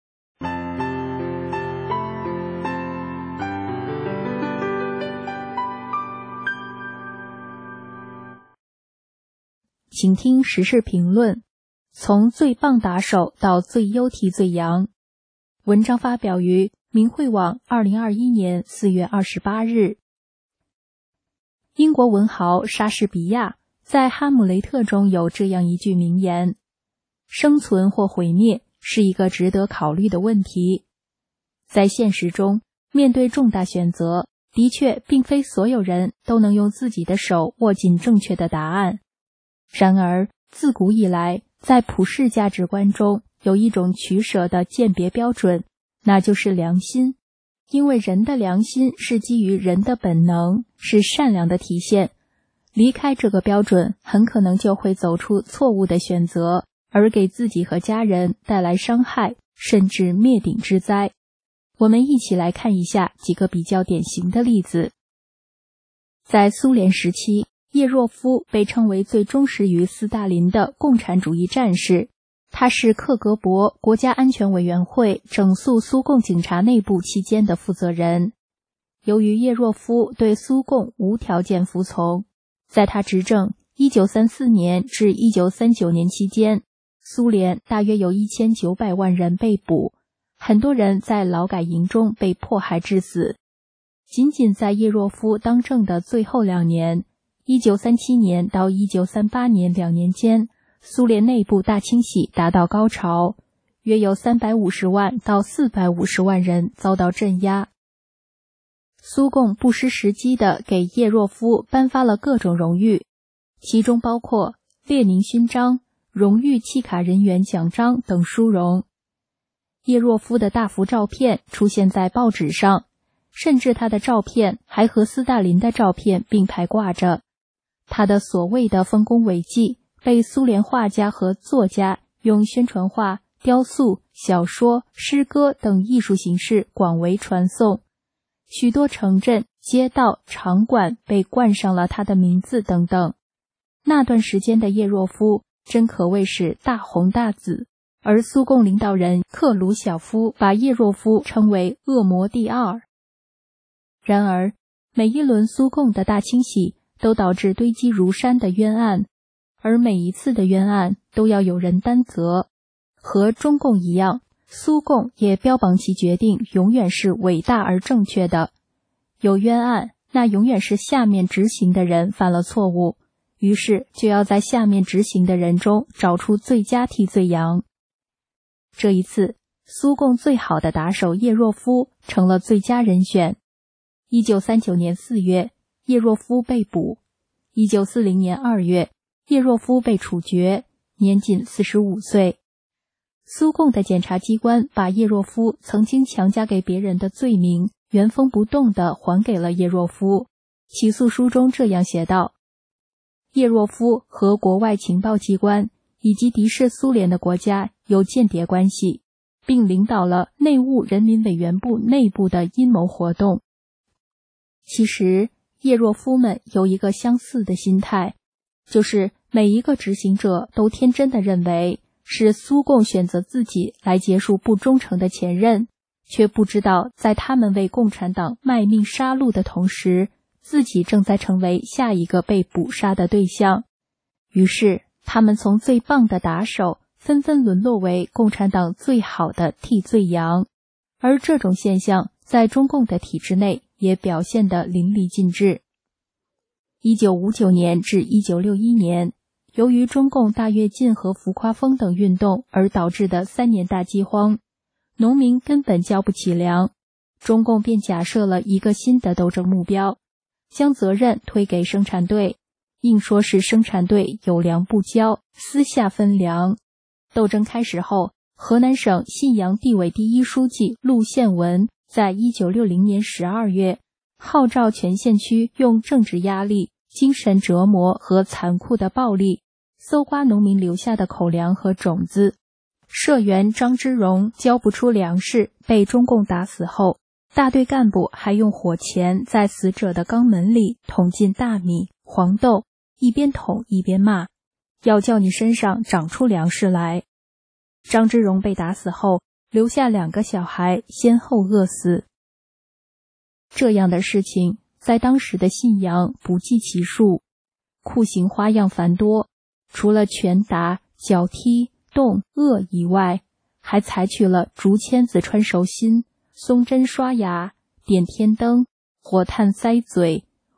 S5: 请听时事评论，从最棒打手到最优替最扬。文章发表于明慧网二零二一年四月二十八日。 英国文豪莎士比亚在《哈姆雷特》中有这样一句名言：生存或毁灭是一个值得考虑的问题。在现实中，面对重大选择，的确并非所有人都能用自己的手握紧正确的答案。然而，自古以来，在普世价值观中有一种取舍的鉴别标准，那就是良心。因为人的良心是基于人的本能，是善良的体现。离开这个标准，很可能就会走出错误的选择，而给自己和家人带来伤害，甚至灭顶之灾。我们一起来看一下几个比较典型的例子。在苏联时期，叶若夫被称为最忠实于斯大林的共产主义战士，他是克格勃国家安全委员会整肃苏共警察内部期间的负责人。由于叶若夫对苏共无条件服从，在他执政一九三四年至一九三九年期间，苏联大约有一千九百万人被捕，很多人在劳改营中被迫害致死。仅仅在叶若夫当政的最后两年，一九三七年到一九三八年两年间，苏联内部大清洗达到高潮，约有三百五十万到四百五十万人遭到镇压。苏共不失时机地给叶若夫颁发了各种荣誉，其中包括列宁勋章、荣誉契卡人员奖章等殊荣。叶若夫的大幅照片出现在报纸上，甚至他的照片还和斯大林的照片并排挂着。他的所谓的丰功伟绩被苏联画家和作家用宣传画、雕塑、小说、诗歌等艺术形式广为传颂，许多城镇、街道、场馆被冠上了他的名字等等。那段时间的叶若夫真可谓是大红大紫，而苏共领导人克鲁晓夫把叶若夫称为恶魔第二。然而，每一轮苏共的大清洗都导致堆积如山的冤案，而每一次的冤案都要有人担责。和中共一样，苏共也标榜其决定永远是伟大而正确的。有冤案，那永远是下面执行的人犯了错误，于是就要在下面执行的人中找出最佳替罪羊。这一次，苏共最好的打手叶若夫成了最佳人选。一九三九年四月，叶若夫被捕。一九四零年二月，叶若夫被处决，年仅四十五岁。苏共的检察机关把叶若夫曾经强加给别人的罪名原封不动地还给了叶若夫。起诉书中这样写道：叶若夫和国外情报机关以及敌视苏联的国家有间谍关系，并领导了内务人民委员部内部的阴谋活动。其实，叶若夫们有一个相似的心态，就是每一个执行者都天真地认为是苏共选择自己来结束不忠诚的前任，却不知道在他们为共产党卖命杀戮的同时，自己正在成为下一个被捕杀的对象。于是，他们从最棒的打手纷纷沦落为共产党最好的替罪羊，而这种现象在中共的体制内也表现得淋漓尽致。一九五九年至一九六一年，由于中共大跃进和浮夸风等运动而导致的三年大饥荒，农民根本交不起粮，中共便假设了一个新的斗争目标，将责任推给生产队，硬说是生产队有粮不交，私下分粮。斗争开始后，河南省信阳地委第一书记陆宪文在一九六零年十二月号召全县区用政治压力、精神折磨和残酷的暴力搜刮农民留下的口粮和种子。社员张之荣交不出粮食，被中共打死后，大队干部还用火钳在死者的肛门里捅进大米、黄豆，一边捅一边骂，要叫你身上长出粮食来。张之荣被打死后，留下两个小孩先后饿死。这样的事情在当时的信阳不计其数，酷刑花样繁多，除了拳打、脚踢、冻、饿以外，还采取了竹签子穿手心、松针刷牙、点天灯、火炭塞嘴、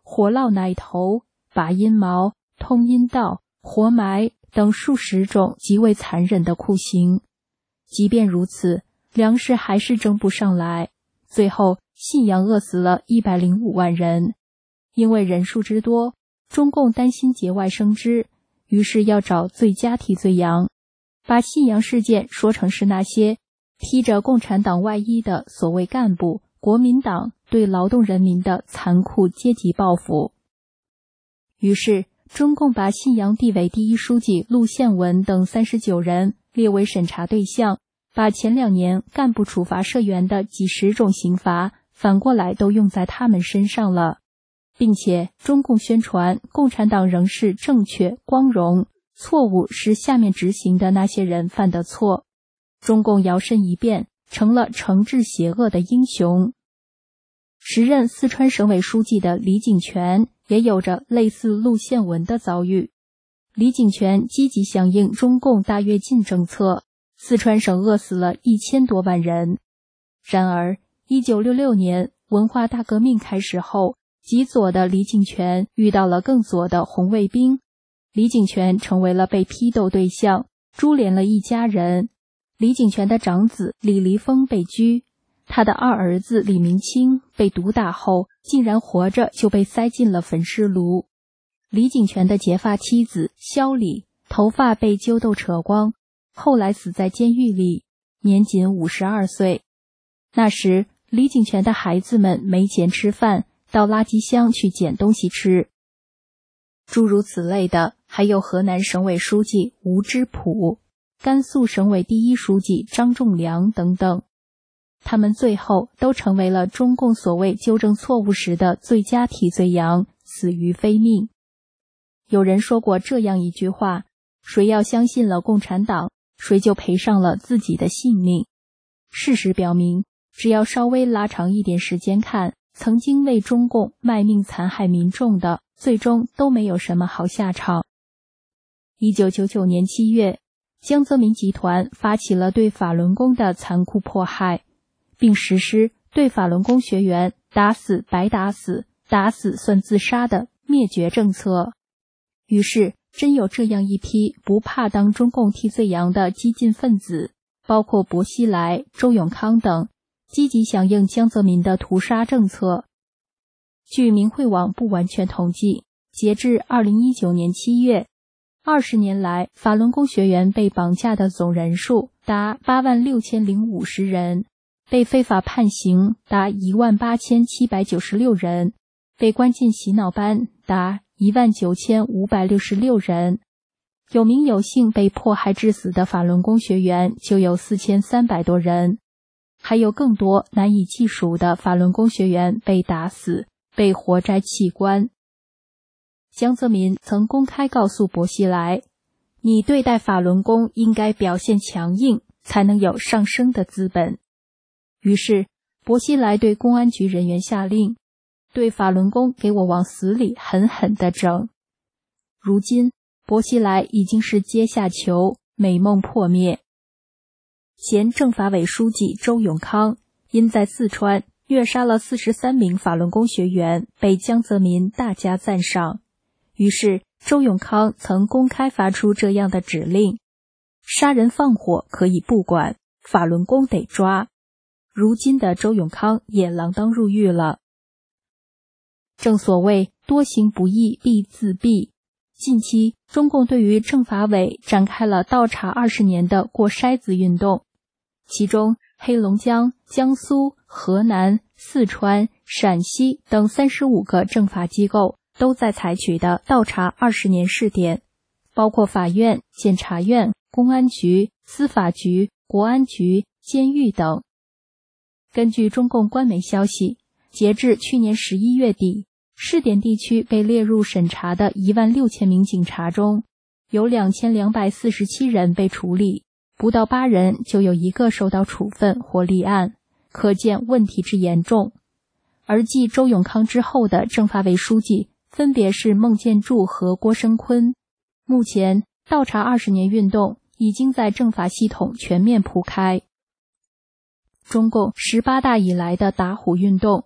S5: 活烙奶头、拔阴毛、通阴道、活埋等数十种极为残忍的酷刑。即便如此，粮食还是征不上来，最后信阳饿死了一百零五万人。因为人数之多，中共担心节外生枝，于是要找最佳替罪羊，把信阳事件说成是那些披着共产党外衣的所谓干部、国民党对劳动人民的残酷阶级报复。于是中共把信阳地委第一书记陆宪文等三十九人列为审查对象，把前两年干部处罚社员的几十种刑罚反过来都用在他们身上了，并且中共宣传共产党仍是正确、光荣，错误是下面执行的那些人犯的错。中共摇身一变，成了惩治邪恶的英雄。时任四川省委书记的李井泉也有着类似陆宪文的遭遇。李井泉积极响应中共大跃进政策，四川省饿死了一千多万人。然而一九六六年文化大革命开始后，极左的李井泉遇到了更左的红卫兵，李井泉成为了被批斗对象，株连了一家人。李井泉的长子李离峰被拘，他的二儿子李明清被毒打后竟然活着就被塞进了焚尸炉。李井泉的结发妻子肖李头发被揪斗扯光，后来死在监狱里，年仅五十二岁。那时李井泉的孩子们没钱吃饭，到垃圾箱去捡东西吃。诸如此类的还有河南省委书记吴芝普、甘肃省委第一书记张仲良等等，他们最后都成为了中共所谓纠正错误时的最佳替罪羊，死于非命。有人说过这样一句话，谁要相信了共产党，谁就赔上了自己的性命。事实表明，只要稍微拉长一点时间看，曾经为中共卖命残害民众的，最终都没有什么好下场。一九九九年七月，江泽民集团发起了对法轮功的残酷迫害，并实施对法轮功学员打死白打死，打死算自杀的灭绝政策。于是真有这样一批不怕当中共替罪羊的激进分子，包括薄熙来、周永康等，积极响应江泽民的屠杀政策。据明慧网不完全统计，截至二零一九年七月，二十年来法轮功学员被绑架的总人数达八万六千零五十人，被非法判刑达一万八千七百九十六人，被关进洗脑班达一万九千五百六十六人，有名有姓被迫害致死的法轮功学员就有四千三百多人，还有更多难以计数的法轮功学员被打死，被活摘器官。江泽民曾公开告诉薄熙来，你对待法轮功应该表现强硬，才能有上升的资本。于是薄熙来对公安局人员下令，对法轮功给我往死里狠狠地整。如今薄熙来已经是阶下囚，美梦破灭。前政法委书记周永康因在四川虐杀了四十三名法轮功学员，被江泽民大加赞赏。于是周永康曾公开发出这样的指令：杀人放火可以不管，法轮功得抓。如今的周永康也锒铛入狱了。正所谓多行不义必自毙。近期中共对于政法委展开了倒查二十年的过筛子运动，其中黑龙江、江苏、河南、四川、陕西等三十五个政法机构都在采取的倒查二十年试点，包括法院、检察院、公安局、司法局、国安局、监狱等。根据中共官媒消息，截至去年十一月底，试点地区被列入审查的一万六千名警察中，有两千两百四十七人被处理，不到八人就有一个受到处分或立案，可见问题之严重。而继周永康之后的政法委书记分别是孟建柱和郭声琨。目前倒查二十年运动已经在政法系统全面铺开。中共十八大以来的打虎运动，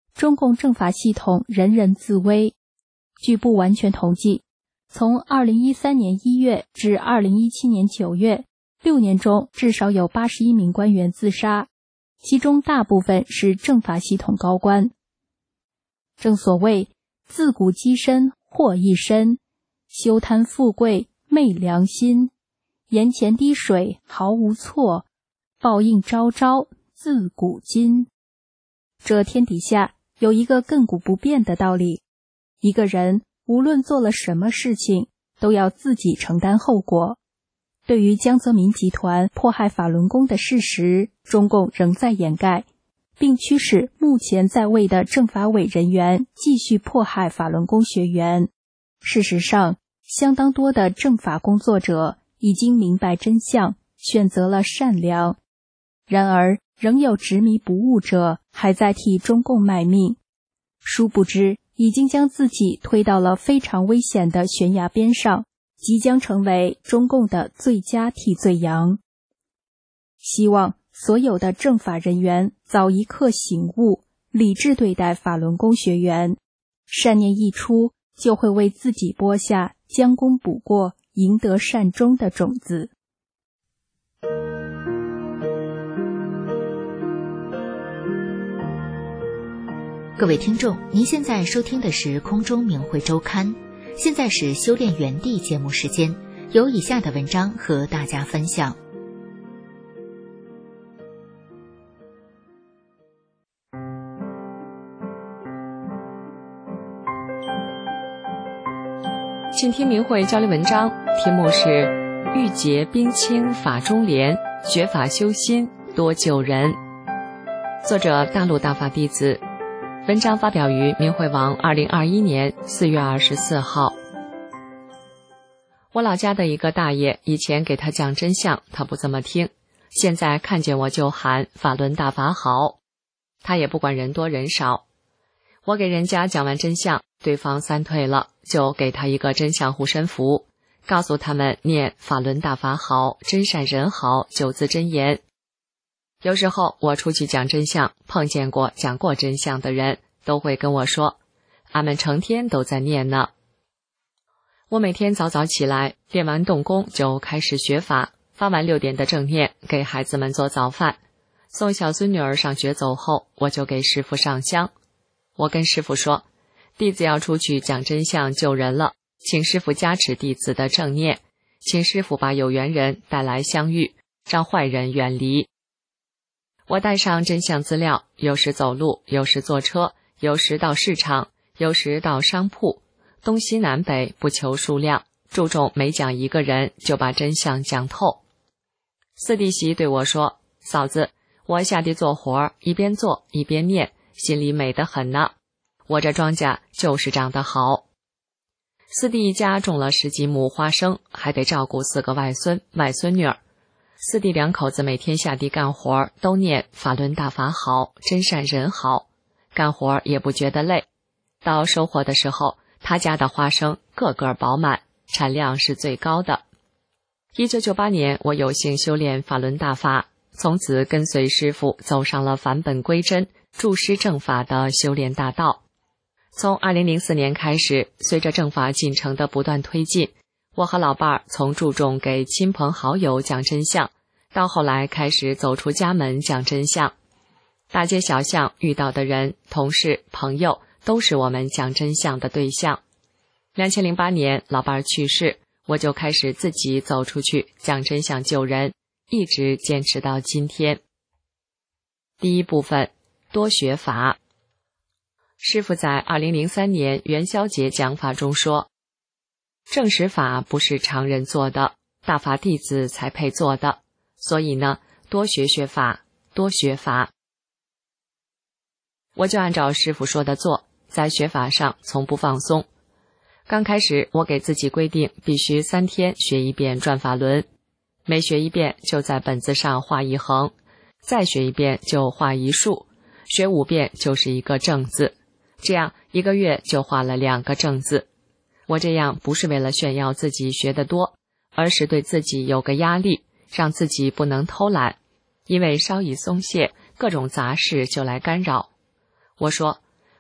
S5: 中共政法系统人人自危。据不完全统计，从二零一三年一月至二零一七年九月，六年中至少有八十一名官员自杀，其中大部分是政法系统高官。正所谓自古积身祸一身，休贪富贵昧良心，眼前滴水毫无错，报应昭昭自古今。这天底下有一个亘古不变的道理，一个人无论做了什么事情，都要自己承担后果。对于江泽民集团迫害法轮功的事实，中共仍在掩盖，并驱使目前在位的政法委人员继续迫害法轮功学员。事实上，相当多的政法工作者已经明白真相，选择了善良，然而仍有执迷不悟者还在替中共卖命，殊不知已经将自己推到了非常危险的悬崖边上，即将成为中共的最佳替罪羊。希望所有的政法人员早一刻醒悟，理智对待法轮功学员，善念一出，就会为自己播下将功补过、赢得善终的种子。
S3: 各位听众，您现在收听的是空中明慧周刊，现在是修炼原地节目时间，有以下的文章和大家分享。
S6: 请听明慧交流文章，题目是欲结冰清法中莲，学法修心多救人。作者大陆大法弟子，文章发表于明慧网二零二一年四月二十四号。我老家的一个大爷，以前给他讲真相，他不怎么听，现在看见我就喊法轮大法好，他也不管人多人少。我给人家讲完真相，对方散退了，就给他一个真相护身符，告诉他们念法轮大法好，真善人好九字真言。有时候我出去讲真相，碰见过讲过真相的人，都会跟我说，俺们成天都在念呢。我每天早早起来，练完动功就开始学法，发完六点的正念，给孩子们做早饭，送小孙女儿上学走后，我就给师父上香。我跟师父说，弟子要出去讲真相救人了，请师父加持弟子的正念，请师父把有缘人带来相遇，让坏人远离。我带上真相资料，有时走路，有时坐车，有时到市场，有时到商铺，东西南北不求数量，注重每讲一个人就把真相讲透。四弟媳对我说，嫂子，我下地做活，一边做一边念，心里美得很呢，我这庄稼就是长得好。四弟一家种了十几亩花生，还得照顾四个外孙外孙女儿。四弟两口子每天下地干活，都念法轮大法好，真善人好，干活也不觉得累。到收获的时候，他家的花生个个饱满，产量是最高的。一九九八年，我有幸修炼法轮大法，从此跟随师父走上了返本归真、注师正法的修炼大道。从二零零四年开始，随着正法进程的不断推进，我和老伴儿从注重给亲朋好友讲真相，到后来开始走出家门讲真相。大街小巷遇到的人、同事、朋友都是我们讲真相的对象。两千零八年老伴儿去世，我就开始自己走出去讲真相救人，一直坚持到今天。第一部分，多学法。师父在二零零三年元宵节讲法中说，正实法不是常人做的，大法弟子才配做的，所以呢，多学学法，多学法。我就按照师父说的做，在学法上从不放松。刚开始我给自己规定必须三天学一遍转法轮，每学一遍就在本子上画一横，再学一遍就画一竖，学五遍就是一个正字，这样一个月就画了两个正字。我这样不是为了炫耀自己学得多，而是对自己有个压力，让自己不能偷懒，因为稍一松懈，各种杂事就来干扰。我说，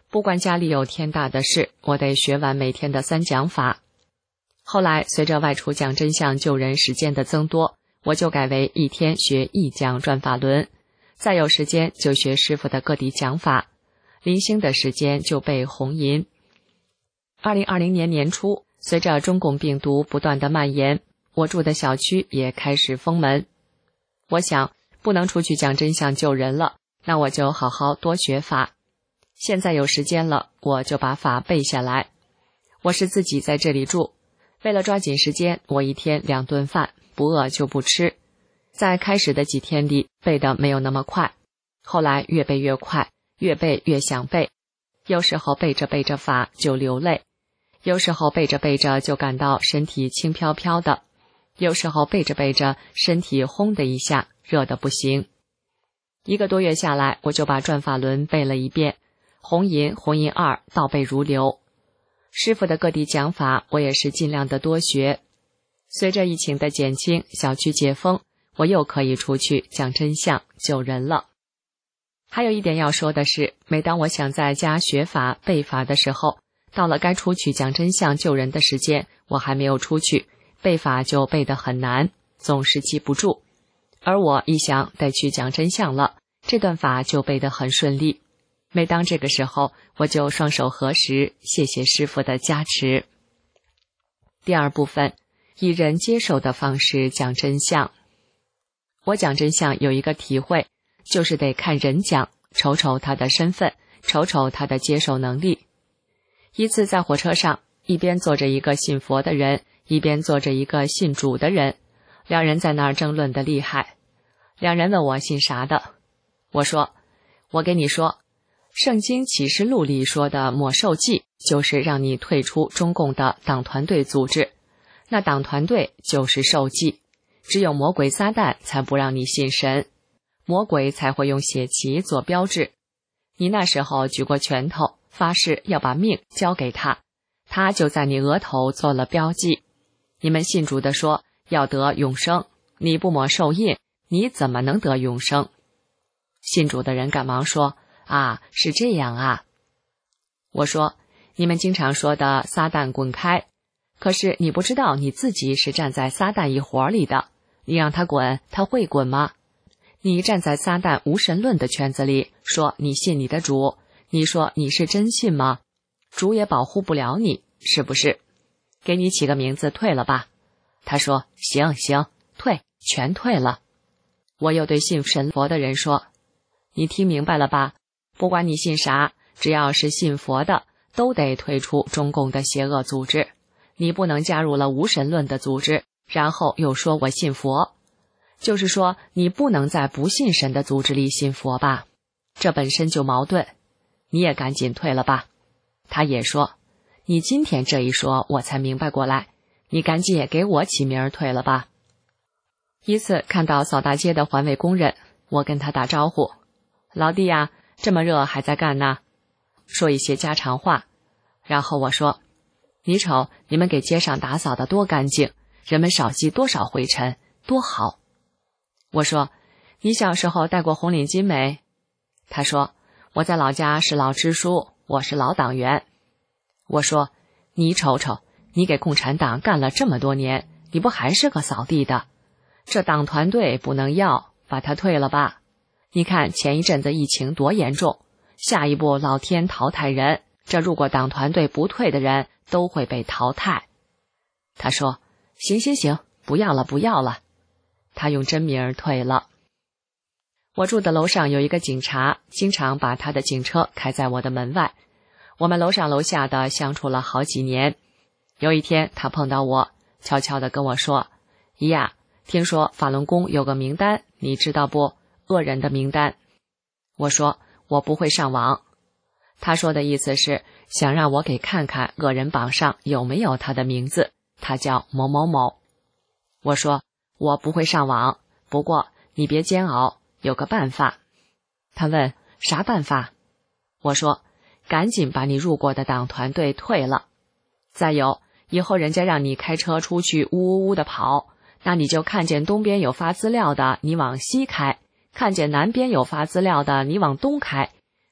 S6: 不管家里有天大的事，我得学完每天的三讲法。后来随着外出讲真相救人时间的增多，我就改为一天学一讲转法轮，再有时间就学师父的各地讲法，零星的时间就背红吟。二零二零年年初，随着中共病毒不断的蔓延，我住的小区也开始封门。我想不能出去讲真相救人了，那我就好好多学法。现在有时间了，我就把法背下来。我是自己在这里住，为了抓紧时间，我一天两顿饭，不饿就不吃。在开始的几天里背的没有那么快，后来越背越快，越背越想背。有时候背着背着法就流泪，有时候背着背着就感到身体轻飘飘的，有时候背着背着身体轰的一下热得不行。一个多月下来，我就把转法轮背了一遍，红吟、红吟二倒背如流。师父的各地讲法，我也是尽量的多学。随着疫情的减轻，小区解封，我又可以出去讲真相救人了。还有一点要说的是，每当我想在家学法背法的时候，到了该出去讲真相救人的时间，我还没有出去，背法就背得很难，总是记不住。而我一想得去讲真相了，这段法就背得很顺利。每当这个时候，我就双手合十，谢谢师父的加持。第二部分，以人接受的方式讲真相。我讲真相有一个体会，就是得看人讲，瞅瞅他的身份，瞅瞅他的接受能力。一次在火车上，一边坐着一个信佛的人，一边坐着一个信主的人，两人在那儿争论的厉害。两人问我信啥的，我说，我给你说，圣经启示录里说的抹受祭，就是让你退出中共的党团队组织，那党团队就是受祭，只有魔鬼撒旦才不让你信神，魔鬼才会用血旗做标志。你那时候举过拳头，发誓要把命交给他，他就在你额头做了标记。你们信主的说要得永生，你不抹受印，你怎么能得永生？信主的人赶忙说，啊，是这样啊。我说，你们经常说的撒旦滚开，可是你不知道你自己是站在撒旦一伙里的，你让他滚，他会滚吗？你站在撒旦无神论的圈子里，说你信你的主，你说你是真信吗？主也保护不了你，是不是？给你起个名字，退了吧。他说，行行，退，全退了。我又对信神佛的人说，你听明白了吧？不管你信啥，只要是信佛的，都得退出中共的邪恶组织。你不能加入了无神论的组织，然后又说我信佛。就是说，你不能在不信神的组织里信佛吧？这本身就矛盾。你也赶紧退了吧。他也说，你今天这一说，我才明白过来。你赶紧也给我起名儿退了吧。一次看到扫大街的环卫工人，我跟他打招呼，老弟呀，这么热还在干呢，说一些家常话。然后我说，你瞅你们给街上打扫的多干净，人们少积多少灰尘，多好。我说，你小时候戴过红领巾没？他说，我在老家是老支书，我是老党员。我说，你瞅瞅，你给共产党干了这么多年，你不还是个扫地的？这党团队不能要，把他退了吧。你看前一阵子疫情多严重，下一步老天淘汰人，这如果党团队不退的人都会被淘汰。他说，行行行，不要了不要了。他用真名退了。我住的楼上有一个警察，经常把他的警车开在我的门外。我们楼上楼下的相处了好几年。有一天他碰到我，悄悄地跟我说，姨呀，听说法轮功有个名单，你知道不？恶人的名单。我说，我不会上网。他说的意思是想让我给看看恶人榜上有没有他的名字，他叫某某某。我说，我不会上网，不过你别煎熬，有个办法。他问，啥办法？我说，赶紧把你入过的党团队退了。再有，以后人家让你开车出去呜呜呜的跑，那你就看见东边有发资料的，你往西开，看见南边有发资料的，你往东开。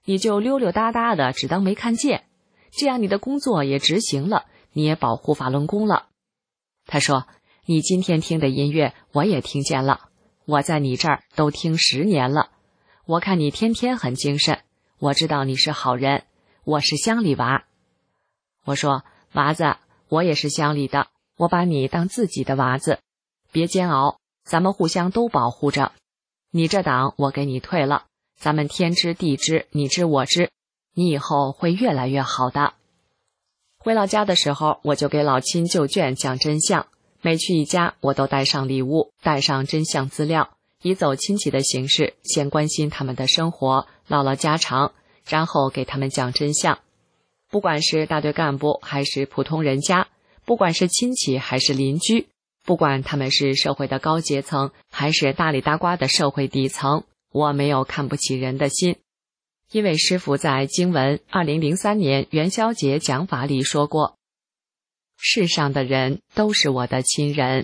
S6: 你就溜溜达达的，只当没看见，这样你的工作也执行了，你也保护法轮功了。他说，你今天听的音乐我也听见了，我在你这儿都听十年了，我看你天天很精神，我知道你是好人，我是乡里娃。我说，娃子，我也是乡里的，我把你当自己的娃子，别煎熬，咱们互相都保护着。你这党我给你退了，咱们天知地知，你知我知，你以后会越来越好的。回老家的时候，我就给老亲旧眷讲真相，每去一家我都带上礼物，带上真相资料，以走亲戚的形式，先关心他们的生活，唠唠家常，然后给他们讲真相。不管是大队干部还是普通人家，不管是亲戚还是邻居，不管他们是社会的高阶层还是大里大瓜的社会底层，我没有看不起人的心。因为师父在经文二零零三年元宵节讲法里说过，世上的人都是我的亲人，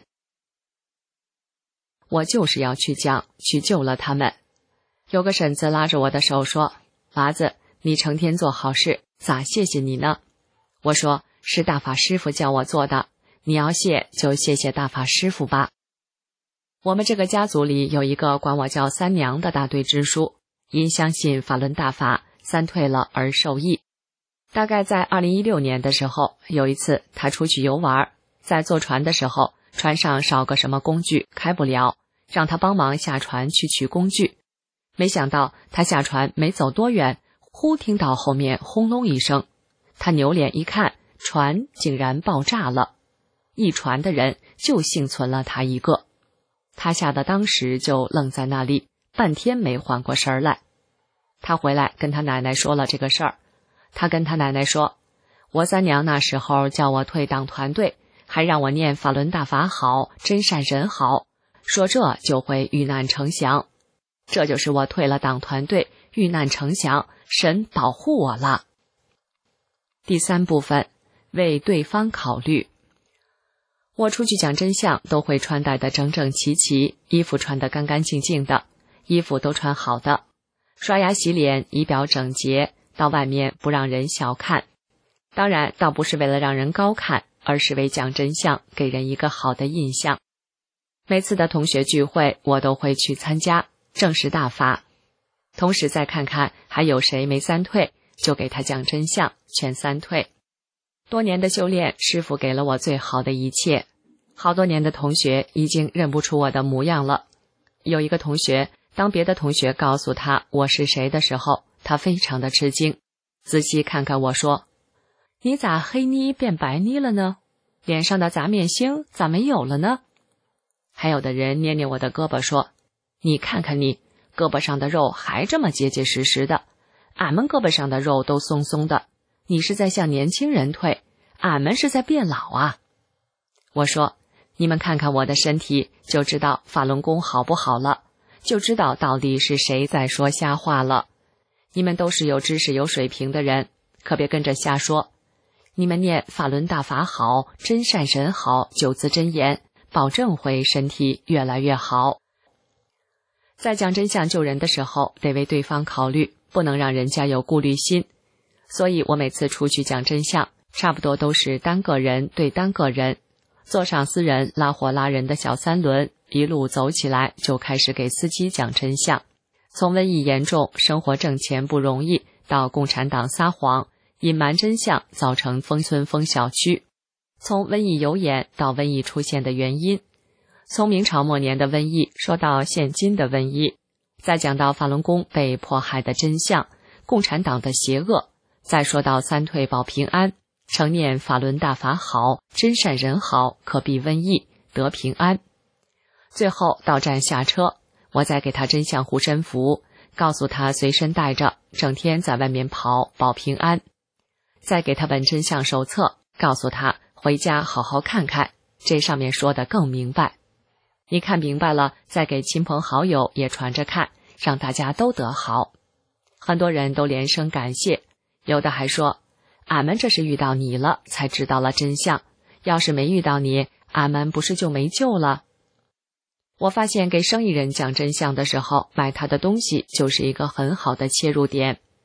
S6: 我就是要去讲，去救了他们。有个婶子拉着我的手说，娃子，你成天做好事，咋谢谢你呢？我说，是大法师父叫我做的，你要谢就谢谢大法师父吧。我们这个家族里有一个管我叫三娘的大队支书，因相信法轮大法，三退了而受益。大概在二零一六年的时候，有一次他出去游玩，在坐船的时候，船上少个什么工具开不了，让他帮忙下船去取工具。没想到他下船没走多远，忽听到后面轰隆一声，他扭脸一看，船竟然爆炸了，一船的人就幸存了他一个。他吓得当时就愣在那里，半天没缓过神来。他回来跟他奶奶说了这个事儿，他跟他奶奶说，我三娘那时候叫我退党团队，还让我念法轮大法好，真善人好，说这就会遇难成祥。这就是我退了党团队，遇难成祥，神保护我了。第三部分，为对方考虑。我出去讲真相都会穿戴得整整齐齐，衣服穿得干干净净的，衣服都穿好的，刷牙洗脸，仪表整洁，到外面不让人小看。当然倒不是为了让人高看，而是为讲真相给人一个好的印象。每次的同学聚会我都会去参加，正是大法，同时再看看还有谁没三退，就给他讲真相，劝三退。多年的修炼，师父给了我最好的一切。好多年的同学已经认不出我的模样了。有一个同学，当别的同学告诉他我是谁的时候，他非常的吃惊，仔细看看我说，你咋黑妮变白妮了呢？脸上的杂面星咋没有了呢？还有的人捏捏我的胳膊说，你看看你，胳膊上的肉还这么结结实实的，俺们胳膊上的肉都松松的，你是在向年轻人退，俺们是在变老啊。我说，你们看看我的身体，就知道法轮功好不好了，就知道到底是谁在说瞎话了。你们都是有知识有水平的人，可别跟着瞎说。你们念法轮大法好，真善人好九字真言，保证会身体越来越好。在讲真相救人的时候，得为对方考虑，不能让人家有顾虑心。所以我每次出去讲真相，差不多都是单个人对单个人，坐上私人拉货拉人的小三轮，一路走起来就开始给司机讲真相。从瘟疫严重，生活挣钱不容易，到共产党撒谎隐瞒真相，造成封村封小区，从瘟疫有眼到瘟疫出现的原因，从明朝末年的瘟疫说到现今的瘟疫，再讲到法轮功被迫害的真相，共产党的邪恶，再说到三退保平安，常念法轮大法好，真善人好，可避瘟疫，得平安。最后到站下车，我再给他真相护身符，告诉他随身带着，整天在外面跑，保平安。再给他本真相手册，告诉他回家好好看看，这上面说的更明白。你看明白了，再给亲朋好友也传着看，让大家都得好。很多人都连声感谢，有的还说，俺们这是遇到你了才知道了真相，要是没遇到你，俺们不是就没救了。我发现给生意人讲真相的时候，买他的东西就是一个很好的切入点。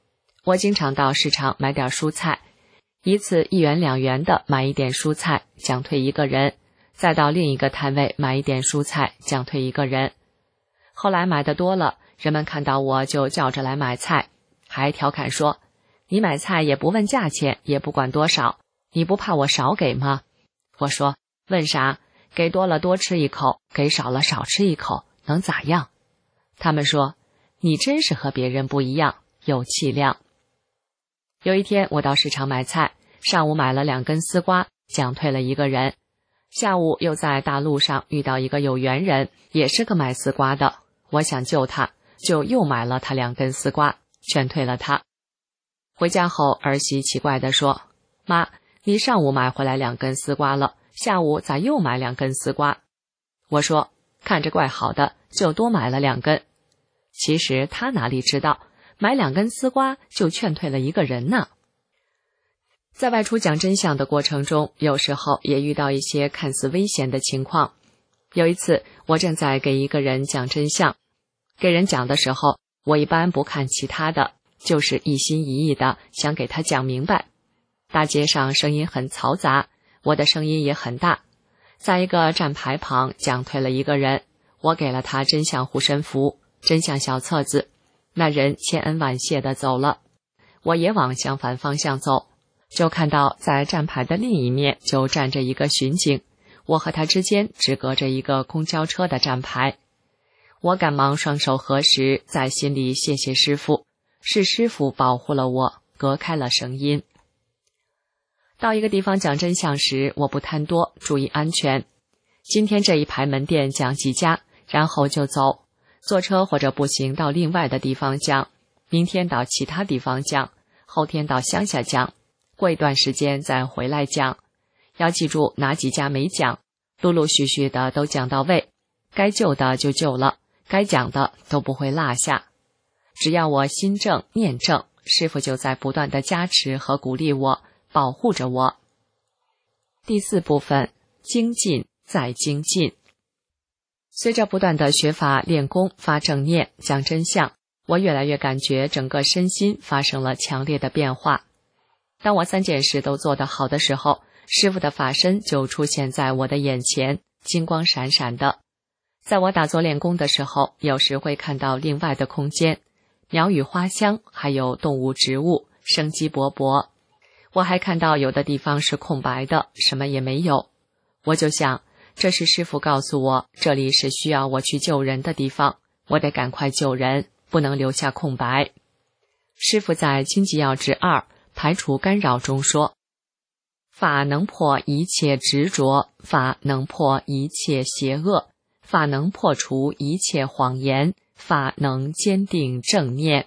S6: 我经常到市场买点蔬菜，一次一元两元的买一点蔬菜，奖退一个人，再到另一个摊位买一点蔬菜，奖退一个人。后来买的多了，人们看到我就叫着来买菜，还调侃说，你买菜也不问价钱，也不管多少，你不怕我少给吗？我说，问啥？给多了多吃一口，给少了少吃一口，能咋样？他们说，你真是和别人不一样，有气量。有一天我到市场买菜，上午买了两根丝瓜，奖退了一个人。下午又在大路上遇到一个有缘人，也是个卖丝瓜的，我想救他，就又买了他两根丝瓜，劝退了他。回家后，儿媳奇怪地说，妈，你上午买回来两根丝瓜了，下午咋又买两根丝瓜？我说，看着怪好的，就多买了两根。其实他哪里知道，买两根丝瓜就劝退了一个人呢。在外出讲真相的过程中，有时候也遇到一些看似危险的情况。有一次，我正在给一个人讲真相，给人讲的时候，我一般不看其他的，就是一心一意的想给他讲明白。大街上声音很嘈杂，我的声音也很大。在一个站牌旁讲退了一个人，我给了他真相护身符、真相小册子，那人千恩万谢地走了。我也往相反方向走，就看到在站牌的另一面就站着一个巡警，我和他之间只隔着一个公交车的站牌。我赶忙双手合十，在心里谢谢师父，是师父保护了我，隔开了声音。到一个地方讲真相时，我不贪多，注意安全。今天这一排门店讲几家，然后就走，坐车或者步行到另外的地方讲，明天到其他地方讲，后天到乡下讲，过一段时间再回来讲。要记住哪几家没讲，陆陆续续的都讲到位，该救的就救了，该讲的都不会落下。只要我心正念正，师父就在不断的加持和鼓励我，保护着我。第四部分，精进再精进。随着不断的学法练功、发正念、讲真相，我越来越感觉整个身心发生了强烈的变化。当我三件事都做得好的时候，师父的法身就出现在我的眼前，金光闪闪的。在我打坐练功的时候，有时会看到另外的空间，鸟语花香，还有动物植物，生机勃勃。我还看到有的地方是空白的，什么也没有。我就想，这是师父告诉我，这里是需要我去救人的地方，我得赶快救人，不能留下空白。师父在《经济要旨二排除干扰》中说，法能破一切执着，法能破一切邪恶，法能破除一切谎言，法能坚定正念。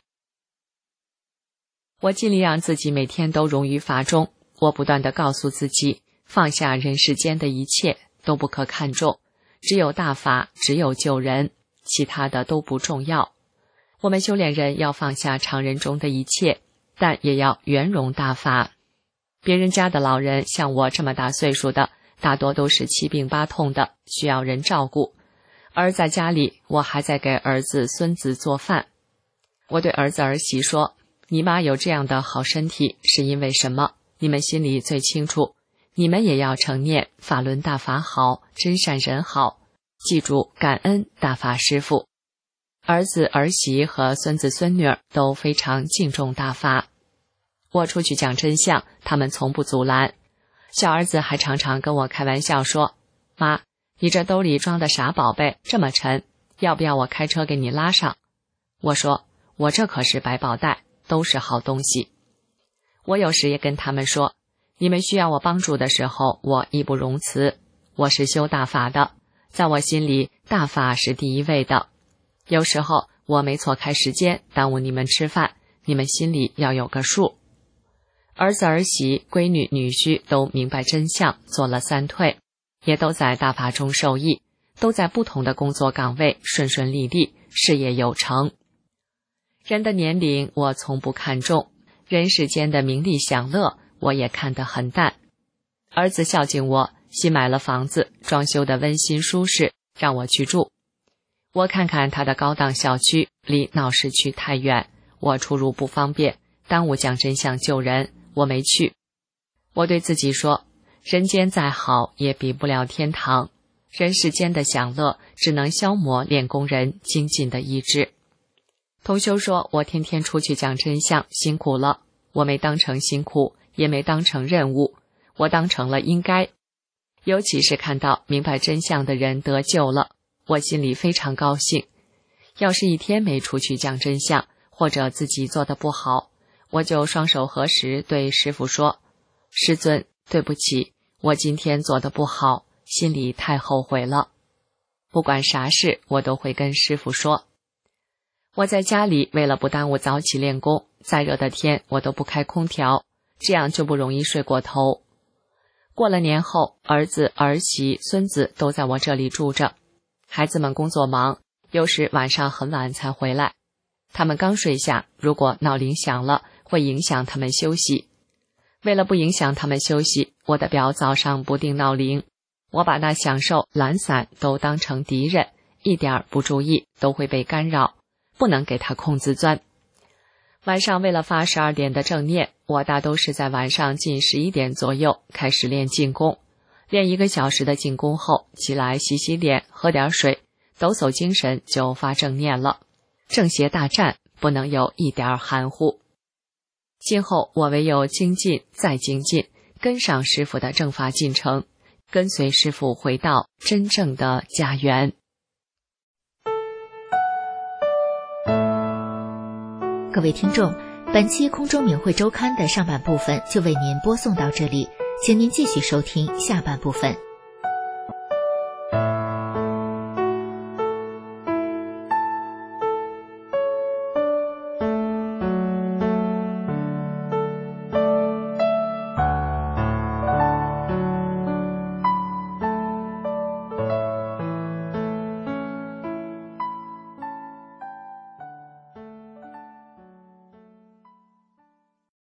S6: 我尽力让自己每天都融于法中，我不断地告诉自己，放下人世间的一切都不可看重，只有大法，只有救人，其他的都不重要。我们修炼人要放下常人中的一切，但也要圆融大法。别人家的老人像我这么大岁数的，大多都是七病八痛的，需要人照顾。而在家里，我还在给儿子孙子做饭。我对儿子儿媳说，你妈有这样的好身体是因为什么？你们心里最清楚，你们也要承念法轮大法好，真善人好，记住感恩大法师父。儿子儿媳和孙子孙女都非常敬重大法。我出去讲真相，他们从不阻拦。小儿子还常常跟我开玩笑说，妈，你这兜里装的啥宝贝这么沉，要不要我开车给你拉上？我说，我这可是百宝袋，都是好东西。我有时也跟他们说，你们需要我帮助的时候，我义不容辞。我是修大法的，在我心里大法是第一位的。有时候我没错开时间耽误你们吃饭，你们心里要有个数。儿子儿媳闺女女婿都明白真相，做了三退，也都在大法中受益，都在不同的工作岗位顺顺利利，事业有成。人的年龄我从不看重，人世间的名利享乐我也看得很淡。儿子孝敬我，新买了房子，装修的温馨舒适，让我去住。我看看他的高档小区离闹市区太远，我出入不方便， 耽误讲真相救人，我没去。我对自己说，人间再好也比不了天堂，人世间的享乐只能消磨练功人精进的意志。同修说，我天天出去讲真相，辛苦了。我没当成辛苦，也没当成任务，我当成了应该。尤其是看到明白真相的人得救了，我心里非常高兴。要是一天没出去讲真相，或者自己做得不好，我就双手合十对师父说，师尊，对不起，我今天做得不好，心里太后悔了。不管啥事，我都会跟师父说。我在家里为了不耽误早起练功，再热的天我都不开空调，这样就不容易睡过头。过了年后，儿子、儿媳、孙子都在我这里住着，孩子们工作忙，有时晚上很晚才回来。他们刚睡下，如果闹铃响了，会影响他们休息。为了不影响他们休息，我的表早上不定闹铃，我把那享受、懒散都当成敌人，一点不注意都会被干扰，不能给他空子钻。晚上为了发十二点的正念，我大都是在晚上近十一点左右开始练静功，练一个小时的静功后，起来洗洗脸，喝点水，抖擞精神就发正念了。正邪大战不能有一点含糊。今后我唯有精进再精进，跟上师父的正法进程，跟随师父回到真正的家园。
S3: 各位听众，本期空中明慧周刊的上半部分就为您播送到这里，请您继续收听下半部分。